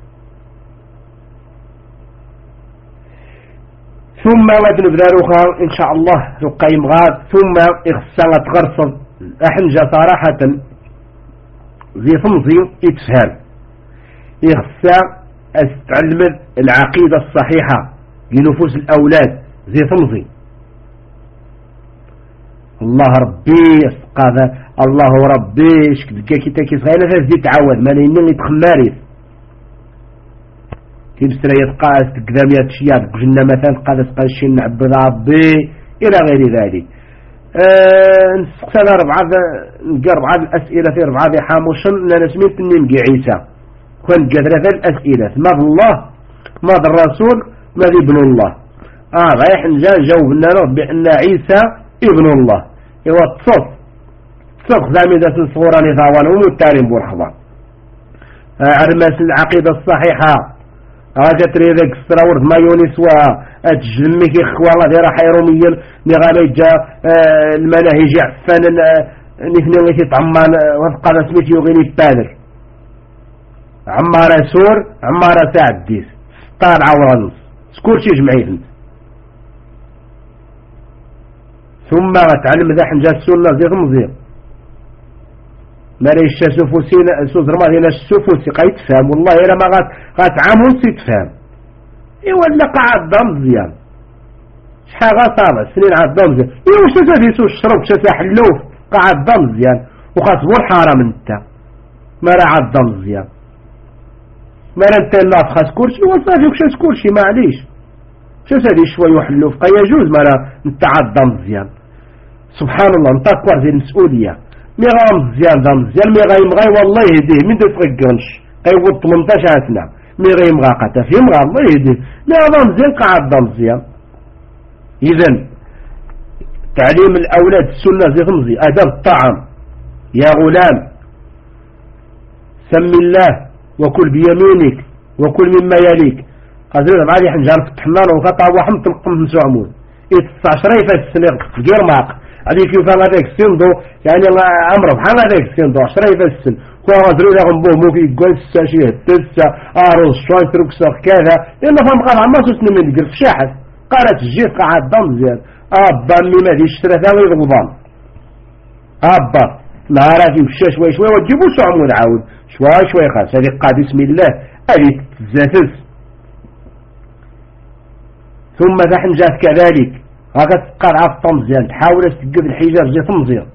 A: ثم ودن بداروخا إن شاء الله تقيم غاد ثم إخسانة تغرصد أحنجة صراحة زي فمزي يتفهم إخسا أستعلم العقيدة الصحيحة لنفوس الأولاد زي فمزي الله ربي يسقى الله ربي شكدكا كي صغيرة فازدي تعود ما لأنه يتخماريس كي بسرا يتقاس تقدام يتشياد قلنا مثلا قادس قاشين نعبد ربي إلى غير ذلك. نسقسنا نقرب الأسئلة في ربعة ذي حاموشن لأن سميت النمقي عيسى كون قدر ذا الأسئلة ماذا الله ماذا الرسول ماذا ابن الله رايح نجا جاوبنا بأن عيسى ابن الله إيوا تصف زامي ذات صغورا نظاوان ومتارين بورخضا عرماس العقيدة الصحيحة تري ذاك السراورد ما يونسوا تجمك إخوة غير حيروميا نغالي جا المناهج عفان نثني غيثي طعمان وفقا سميت يغيني البادر عمارة سور عمارة ساعديس ستار عورانوس سكورشي جمعيثن ثم تعلم ذا حنجا السنة زي مزيق ما ليش سفوسين سوزر ما هنا السفوسي قايت تفهم والله إلا ما غات عامون تفهم إيوا اللي قاعد ضمزيان شحال غاصابة سنين عاد ضمزيان إيوا واش تزادي سو الشرب شتا حلوف قاعد ضمزيان وخاصبو الحرام انت ما راه عاد ضمزيان ما راه انت لا خاص كلشي وصافي وكشاش كلشي معليش شاش هادي شوية وحلوف قا يجوز ما راه انت عاد ضمزيان سبحان الله انت كوار ديال المسؤولية مي غا مزيان مي غا يمغاي والله يهديه من تفكرنش قيود 18 سنة مي غا يمغا قتا في يمغا الله يهديه مي غا مزيان قاعد مزيان. إذن تعليم الأولاد السنة زي خمزي أدب الطعام يا غلام سم الله وكل بيمينك وكل مما يليك قادرين بعد حنجار في الحمام وقطع وحم تلقم من سعمون شريفة السنة غير ماق هذيك يفهم هذاك السندو يعني أمر بحال هذاك السندو شريفة السن كوا غادرين يغنبوه موكي يقول الساشيه التسة أروز شوي تركسر كذا لأنه فهم قال عما سوسنا من يقرف شاحث قالت الجيف قاعد ضم زين أبا مي ما دي اشترى ثاوي غضبان أبا نهاراتي وشا شوي وتجيبو سعمون عاود شوي خاص هذه قاد بسم الله هذه تزاتس. ثم ذا حنجات كذلك هكذا تقال عف طمزيان تحاول تقف الحجار زي طمزيان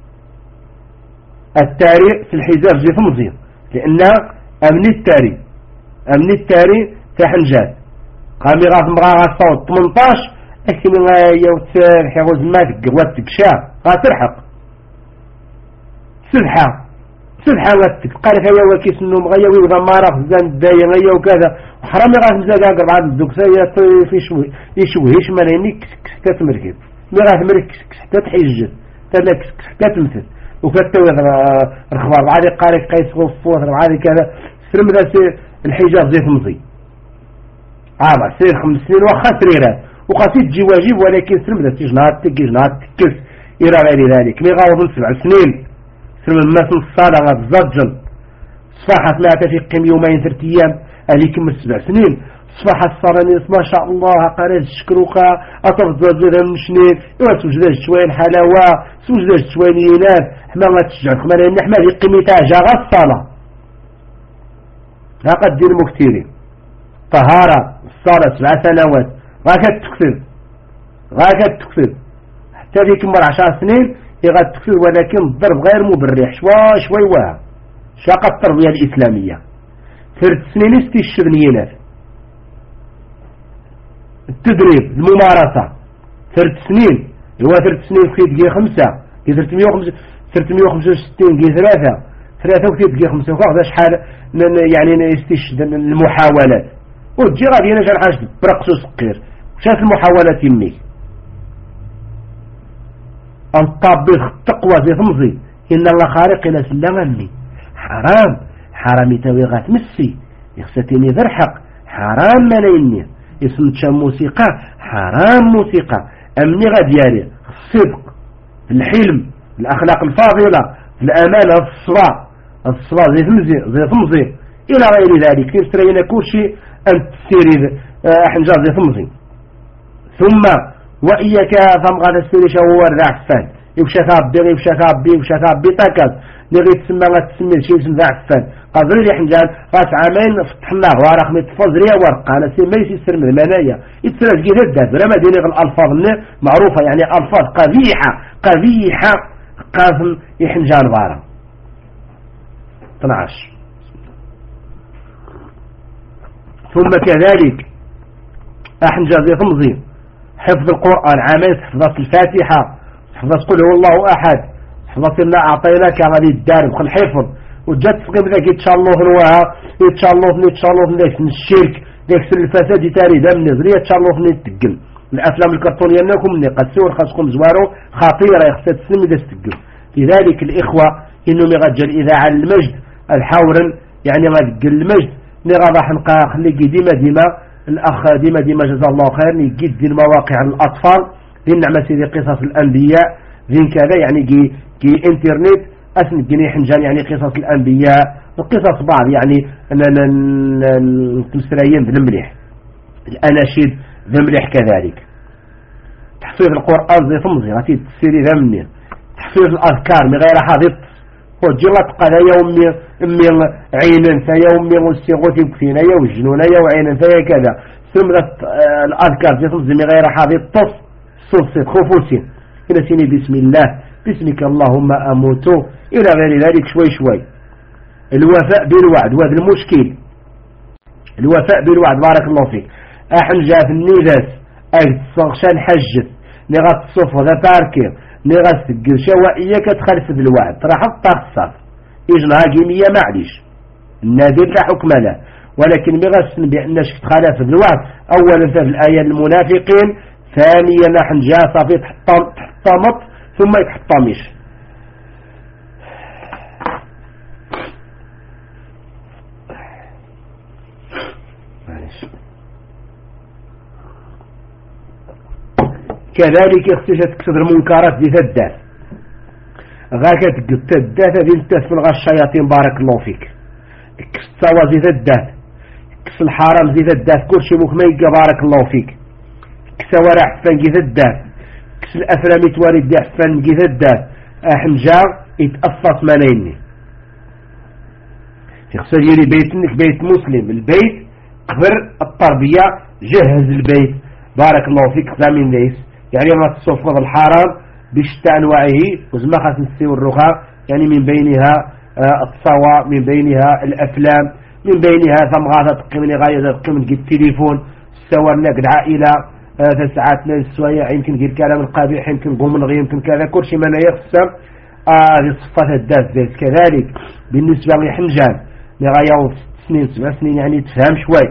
A: التاريخ في الحجار زي طمزيان لأنها أمن التاريخ تحنجات قامي غاف مغاغا صوت 18 أكي من يوتر حيغوز ماتك قواتك شا غاترحق سلحة غاتك قال فيا وكيس النوم غيوي وغمارة خزان الداية غيو وكذا وحرامي غاف مزاق أقر بعد الدكسية في يشوهيش ماليني كسكة تمركب مي غاف مركب كسكة تحيجد تلاك كسكة تمثل وكتوي الخبار بعد قارك قيس غفوة بعد كذا سلم ذا الحجاب زي تمضي سير 5 سنين وخا سريرات وقاسيت تجي واجب ولكن سلم ذا تجنات تكس إلى غير ذلك مي غاوض 7 سنين سلم الناس الصالة غاتزجل صفاحة ما تفيق كم يومين 3 أيام هذيك من 7 سنين صباح الصراني ما شاء الله قريت الشكروكا أتفضل زيدا من شنين وتوجد شوية حلاوة توجد شوية ينات حما ما تشجعك ما لأن حما دي قيمتها جاغا الصلاة ها قد دير مكتيرين طهارة الصلاة 7 سنوات غاكت تكسب حتى ذيك مر 10 سنين غاد تكسب ولكن الضرب غير مبرح شوي واه شاقة التربية الإسلامية 3 سنين استشرنينات التدريب الممارسة 3 سنين هو 3 سنين في دقيقة 5 في 365 دقيقة 3 وفي دقيقة 5 وكذا شحال يعني يستشهد المحاولات وتجي غادي انا شحال حاجة برقص وسقير شاف المحاولات يمي الطابخ التقوى زي ثمزي إن الله خارق إلى سلمني حرام يتوي غات مسي يخستيني ذرحق حرام منيني يسمتش موسيقى حرام موسيقى أمني غاد ياري الصدق الحلم الأخلاق الفاضلة الأمانة الصلاة زي ثمزي إلى غير ذلك تسترين كل شيء أن تسيري أحنجار زي ثمزي ثم وإياك ثم غادا تسيري شهو الرعفان يوشا ثابي تاكاز نغي تسمى غتسمي شي اسم ذا عفان قادر لي حنجان راس عامين فتحنا غوارق متفوز ريا ورقه انا سي ماشي سر من المنايا يتسرج كي دات بلا ما ديني الالفاظ معروفه يعني الفاظ قبيحه قاسم يحنجان غارة 12 ثم كذلك احنجان زي ثمزي حفظ القرآن عامين حفظت الفاتحة حفظت قل هو الله أحد حفظت إنا أعطيناك غادي الدار بخل حفظ وجات تقيم ذاك يتشالوه نواها يتشالوه ذاك الشرك ذاك سر الفساد يتاري دم نزري يتشالوه نتقل الأفلام الكرتونية أنكم قد سور خاصكم زوارو خطيرة يخسد سلم إذا استقل لذلك الإخوة إنهم يغجل إذاعة المجد الحورن يعني غادي المجد نغاضح نقا خلي ديما الأخ ديما جزاه الله خير يجد دي المواقع الأطفال دي النعمة سيدي قصص الأنبياء ذين كذا يعني كي انترنت أسن جني حنجان يعني قصص الأنبياء وقصص بعض يعني المسريين ذي المليح الأناشيد ذي المليح كذلك تحفيظ القرآن زي ثمزي غاتي تسيري ذمني تحفيظ الأذكار من غير حاضر وجلت قال يومي عينا فيومي والسيغوتي بكثينا والجنون وعينا فيا كذا ثم الأذكار زي ثمزي من غير حاضر صوصي خفوسي إلى سيني بسم الله باسمك اللهم أموت إلى غير ذلك شوي الوفاء بالوعد وهذا المشكل الوفاء بالوعد بارك الله فيك أحن جاء في النيداس صغشان حجت نغط الصف وذا باركي نغط القرشة وإياك تخلف الوعد ترى حط الصف إجنها جيمية معليش النادر لا حكم له ولكن بغسن بأنش تخلف الوعد أولا في الآية المنافقين ثانيا نحن جاء صافي تحطمط ثم يتحطمش كذلك اختشت كسر المنكرات دي ثدات غاكت تدات هذه التسفل غا الشياطين بارك الله فيك كسوا زي ثدات كس الحرام زي ثدات كل شيء مكميقى بارك الله فيك كسوا رعفان جي ثدات كس الأفلام يتوارد دي عفان جي ثدات أحنجار يتأفص منيني يخسر يلي بيتنك بيت مسلم البيت قبر التربية جهز البيت بارك الله فيك ثامن ليس يعني ما تصفض الحرام بشتى أنواعه وزما خاص نسيو الرخاء يعني من بينها التصوى من بينها الأفلام من بينها ثمغاثة تقيمني غاية تقيمن قد تليفون سوارنا قد عائلة ساعات نسوية يمكن قد كلام القبيح يمكن قوم الغي يمكن كذا كل شيء ما يخسر هذه صفات الداس ذات كذلك بالنسبة لحنجان لغاية 6 سنين 7 سنين يعني تفهم شوي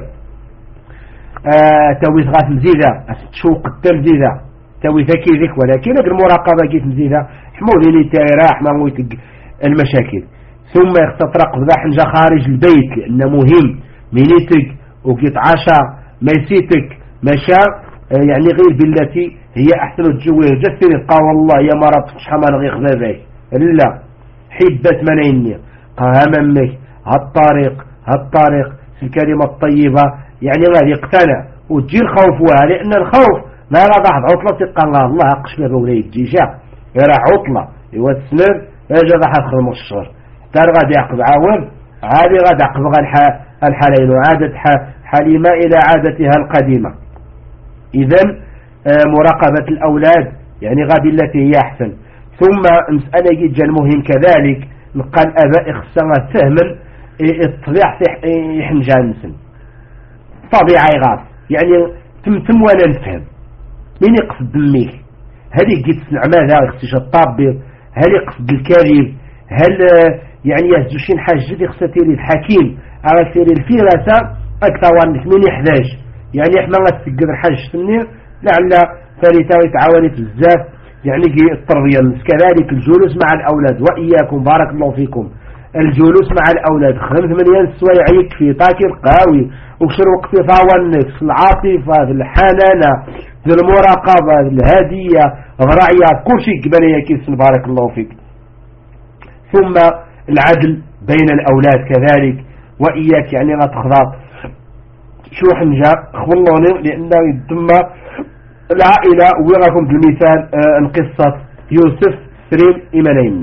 A: توي غاث مزيدة تشوق التمزيدة توي ذكي ذك ولكن المراقبة جيت مزيدة حمولي تايرا حمولي المشاكل ثم يختطرق ذا حنجة خارج البيت لأنه مهم مينيتك وقيت عشا ميسيتك مشا يعني غير بالتي هي أحسن الجوية جسري قال والله يا مرض شحما نغيق ذاك لا حبت منيني قام أمك هالطريق الكلمة الطيبة يعني غادي يقتنع وتجي الخوف وها، لأن الخوف ما غادي واحد عطلة تلقى الله قش بابا ولا يجي راه عطلة إوا السنر اجا راح تخدم الشهر حتى غادي يعقب عاود عادي غادي يعقب الحالين وعادت حليمة إلى عادتها القديمة. إذن مراقبة الأولاد يعني غادي التي هي أحسن. ثم مسألة جدا المهم كذلك نلقى الآباء خصنا فهما الطبيعة يحنجان نسن طبيعي غاف يعني تم ولا نفهم مين يقصد ميك هل يجي تسمع ماذا يخصيش الطابير، هل يقصد الكريم، هل يعني يهزوشين حاجة يخصتيري الحكيم على سيري الفيراسة أكثر وانك مين يحداش يعني إحنا غتسجد الحاج سنير لعل فريتا يتعاوني في الزاف يعني التربية. كذلك الجلوس مع الأولاد وإياكم بارك الله فيكم الجلوس مع الأولاد خدمت من ينسوا يعيك في طاكي القاوي وكسر وقت فاونك في العاطفة في الحنانة في المراقبة الهدية الرعية كل شيء قبل يكيس بارك الله فيك. ثم العدل بين الأولاد كذلك وإياك يعني لا تخضع شو حنجا خبروني لأنه يتم العائلة ويراكم بالمثال القصة يوسف سريم إيمانين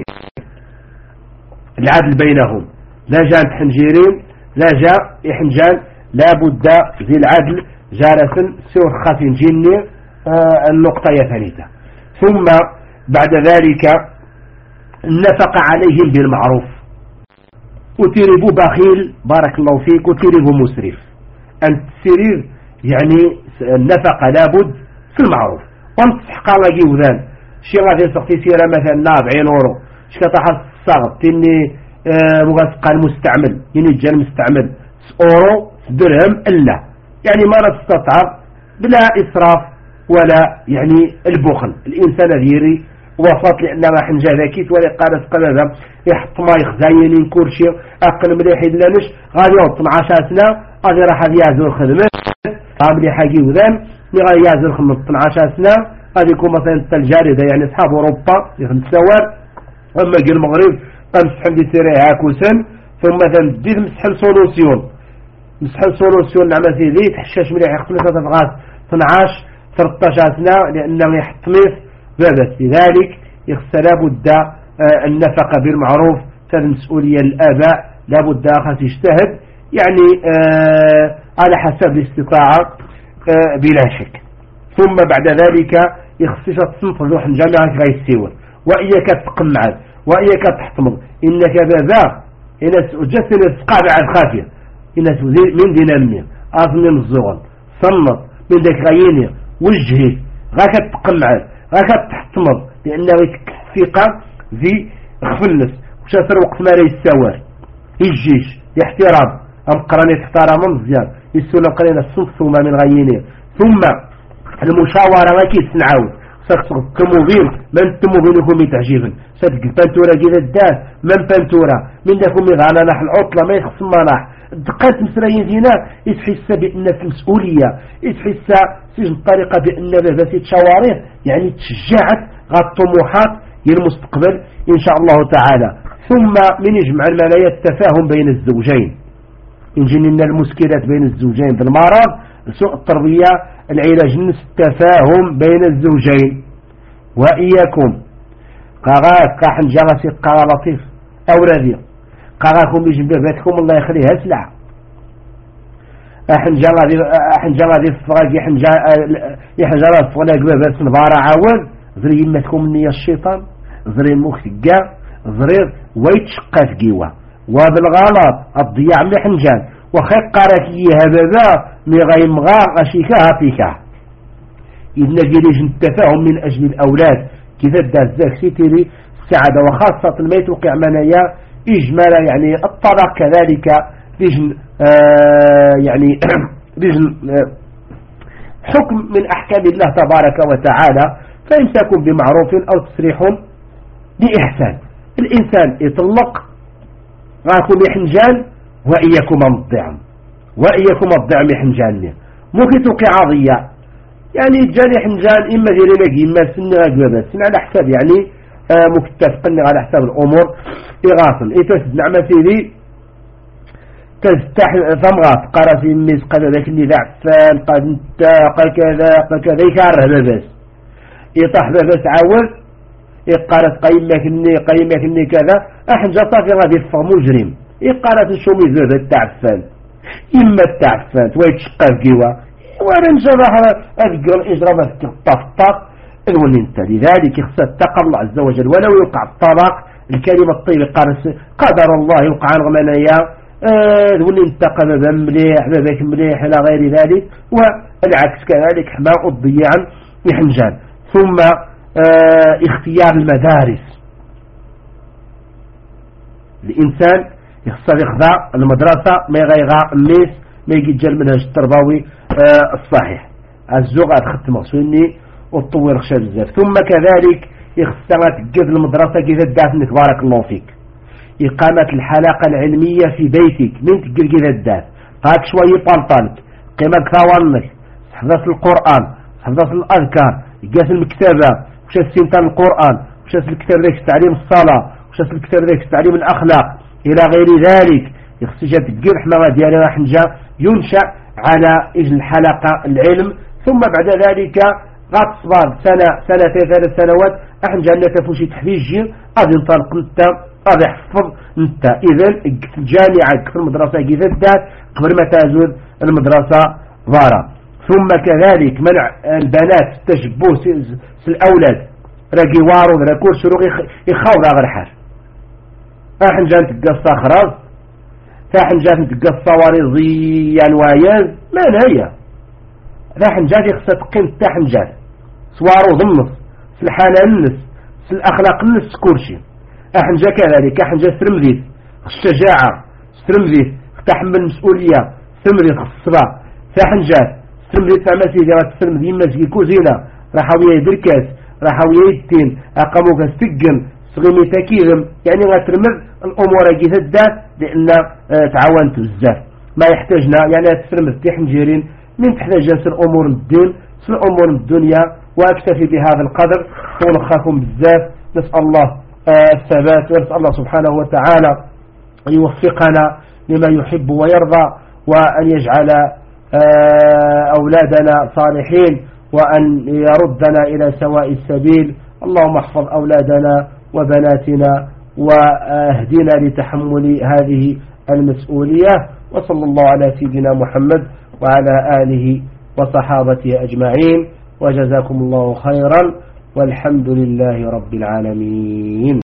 A: العدل بينهم لا جان حنجيرين لا جاء إحنجان لا بد ذي العدل جارة سور خاتين جيني النقطة ثالثة. ثم بعد ذلك النفق عليهم بالمعروف وتربوا بخيل بارك الله فيك وتربوا مسرف أن تسيرير يعني النفقة لابد في المعروف وانتصحق على جيوذان شي غادي يسقطي سيرة مثلا 40 يورو شكتحص الصغط تني مغسقى المستعمل يعني الجان مستعمل اورو درهم الا يعني ما نستطعب بلا اسراف ولا يعني البخل الانسان ذيري وصلت لانما حنجا ذاكيت ولا قارس قلبها يحط ما يخزاين كلشي اقل مليح يدلنش غادي يوطن 10 سنه غادي راح يعزل الخدمه مليح حاجي وذان غادي يعزل 15 سنه غادي يكون مثلا الجارده يعني اصحاب اوروبا يتسوار اما جي المغرب مسح لي سيريها كوسن ثم تندير مسح سولوسيون نعمل فيه ذي تحشاش مليح يخصني تتغاث 12 13 سنة لأنه يحتمس بابس. لذلك يخص لابد النفقة بالمعروف مسؤولية الآباء لابد خاص يجتهد يعني على حسب الاستطاعة بلا شك. ثم بعد ذلك يخصيش تصنف روح الجامعة غيستيور وإياك تقمعد وإياك تحتمض إنك بابا إنس أجسن السقابع الخافية إنس من دينامية أظن الزغل صنط من ذاك غييني وجهي غاك تقمعد غاك تحتمض لأنه ثقة ذي خفلس وشاسر وقت ما رأي السوار الجيش احترام أم قراني تحترام مزيان يسونا قرينا الصنف ثم من غييني. ثم المشاورة ما كيس نعاود كموبيل من تموبيلكم يتعجبن صدق البنتورة جيدا الدار من بنتورة من داكم يغانا نح العطلة ما يخص مناح دقات مسرين فينا يتحس بأن في مسؤولية يتحس سجن الطريقة بأن بس يتشاوريه يعني تشجعت غا الطموحات للمستقبل إن شاء الله تعالى. ثم من يجمع الملايا التفاهم بين الزوجين إن جننا المشكلات بين الزوجين بالمرض سوء التربية العلاج نفس التفاهم بين الزوجين وإياكم قاغاك قاحن جغسي قاغا لطيف أو رذيق قاغاكم بيجن باباتكم الله يخليها سلعة أحن جغا ذي فراق يحن جغا فراق بابات نبارا عاود ذري يمتكم مني الشيطان ذري مكتقا ذري ويتشقى قيوة وبالغلط الضياع محنجان وخيق قاركيها بابا مغايم غا غشيكاها فيكا إذن جريج التفاهم من أجل الأولاد كذا الدازاك سيتيري السعادة وخاصة ما يتوقع منايا إجمالا يعني الطلاق كذلك رجن يعني رجن حكم من أحكام الله تبارك وتعالى فإمساك بمعروف أو تسريح بإحسان. الإنسان يطلق غاكم يحنجان وإياكم الضعم الضعم يحنجان ممكن توقع عضية يعني جاني حنجان إما ذي إما سنة أجوبة سنة على حساب يعني ممكن تفقني على حساب الأمور إغاثا إتوسد نعمة ذي تستح ثمغات قرأ في الميس قد ذاك اللي ذعفان قد انتاق كذا يكره باباس يطح باباس عاود يقارت قيمك اني كذا احنجا صافي غادي يفغ مجرم يقارت الشومي بابا التعفان إما التعفان ويتشقى في قيوة وانا نجرح أذكر إجرامة الطفطف الولي انت لذلك يخصى اتقى الله عز وجل ولو يوقع الطلاق الكلمة الطيبة قدر الله يوقع رغمانيا الولي انتقى بابا مليح باباك مليح إلى غير ذلك والعكس كذلك حماء الضياع يحنجان ثم اختيار المدارس الإنسان يخصر يخضع المدرسة ما يغيغا الناس ما يجي المنهج التربوي الصحيح الزوغ ختم غسوني وتطور خشى بزاف ثم كذلك يخصر تجد المدرسة كذا دافنك بارك الله فيك إقامة الحلقة العلمية في بيتك من تجد كذا الداف هاك شوية بانطالك قيمة ثوانك حفظت القرآن حفظت الأذكار جاس المكتبة وش السنتان القرآن وش الكتاب ذاك تعليم الصلاة وش الكتاب ذاك تعليم الأخلاق إلى غير ذلك يخصجت الجرح ما ديالنا حنجا ينشأ على إجل الحلقة العلم ثم بعد ذلك غاد صبار سنة 3 سنوات أحنجا أن تفوشي تحفيجي غادي ينطلق انت غادي يحفظ انت إذن الجامعة في المدرسة كذا الدات قبل ما تزول المدرسة ضارة ثم كذلك منع البنات تشبه الأولاد راكي وارو راكور شروق يخاوض هذا الحال أحنجان تقصى خراز فأحنجان تقصى وريضيا وعياز ما نهاية فأحنجان يخصى تقيم تحنجان سوارو ضمنص سلحانة النس سالأخلاق النس كورشي أحنجا كذلك أحنجا سرمذيث الشجاعة سرمذيث تحمل المسؤولية سرمذيث الصبا فأحنجان سرمذيث عمسي ذات سرمذي مسكي كوزينة راحوية دركاس راحوية التين أقاموك السجن صغيمي تكيغم يعني غترمذ الأمور جيدة لأن تعاونت بزاف ما يحتاجنا يعني تسرمذ تحنجيرين من تحتاج الأمور الدين الأمور الدنيا وأكتفي بهذا القدر ونخاكم بزاف نسأل الله الثبات ونسأل الله سبحانه وتعالى أن يوفقنا لما يحب ويرضى وأن يجعل أولادنا صالحين وأن يردنا إلى سواء السبيل اللهم احفظ أولادنا وبناتنا واهدنا لتحمل هذه المسؤولية وصلى الله على سيدنا محمد وعلى آله وصحابته أجمعين وجزاكم الله خيرا والحمد لله رب العالمين.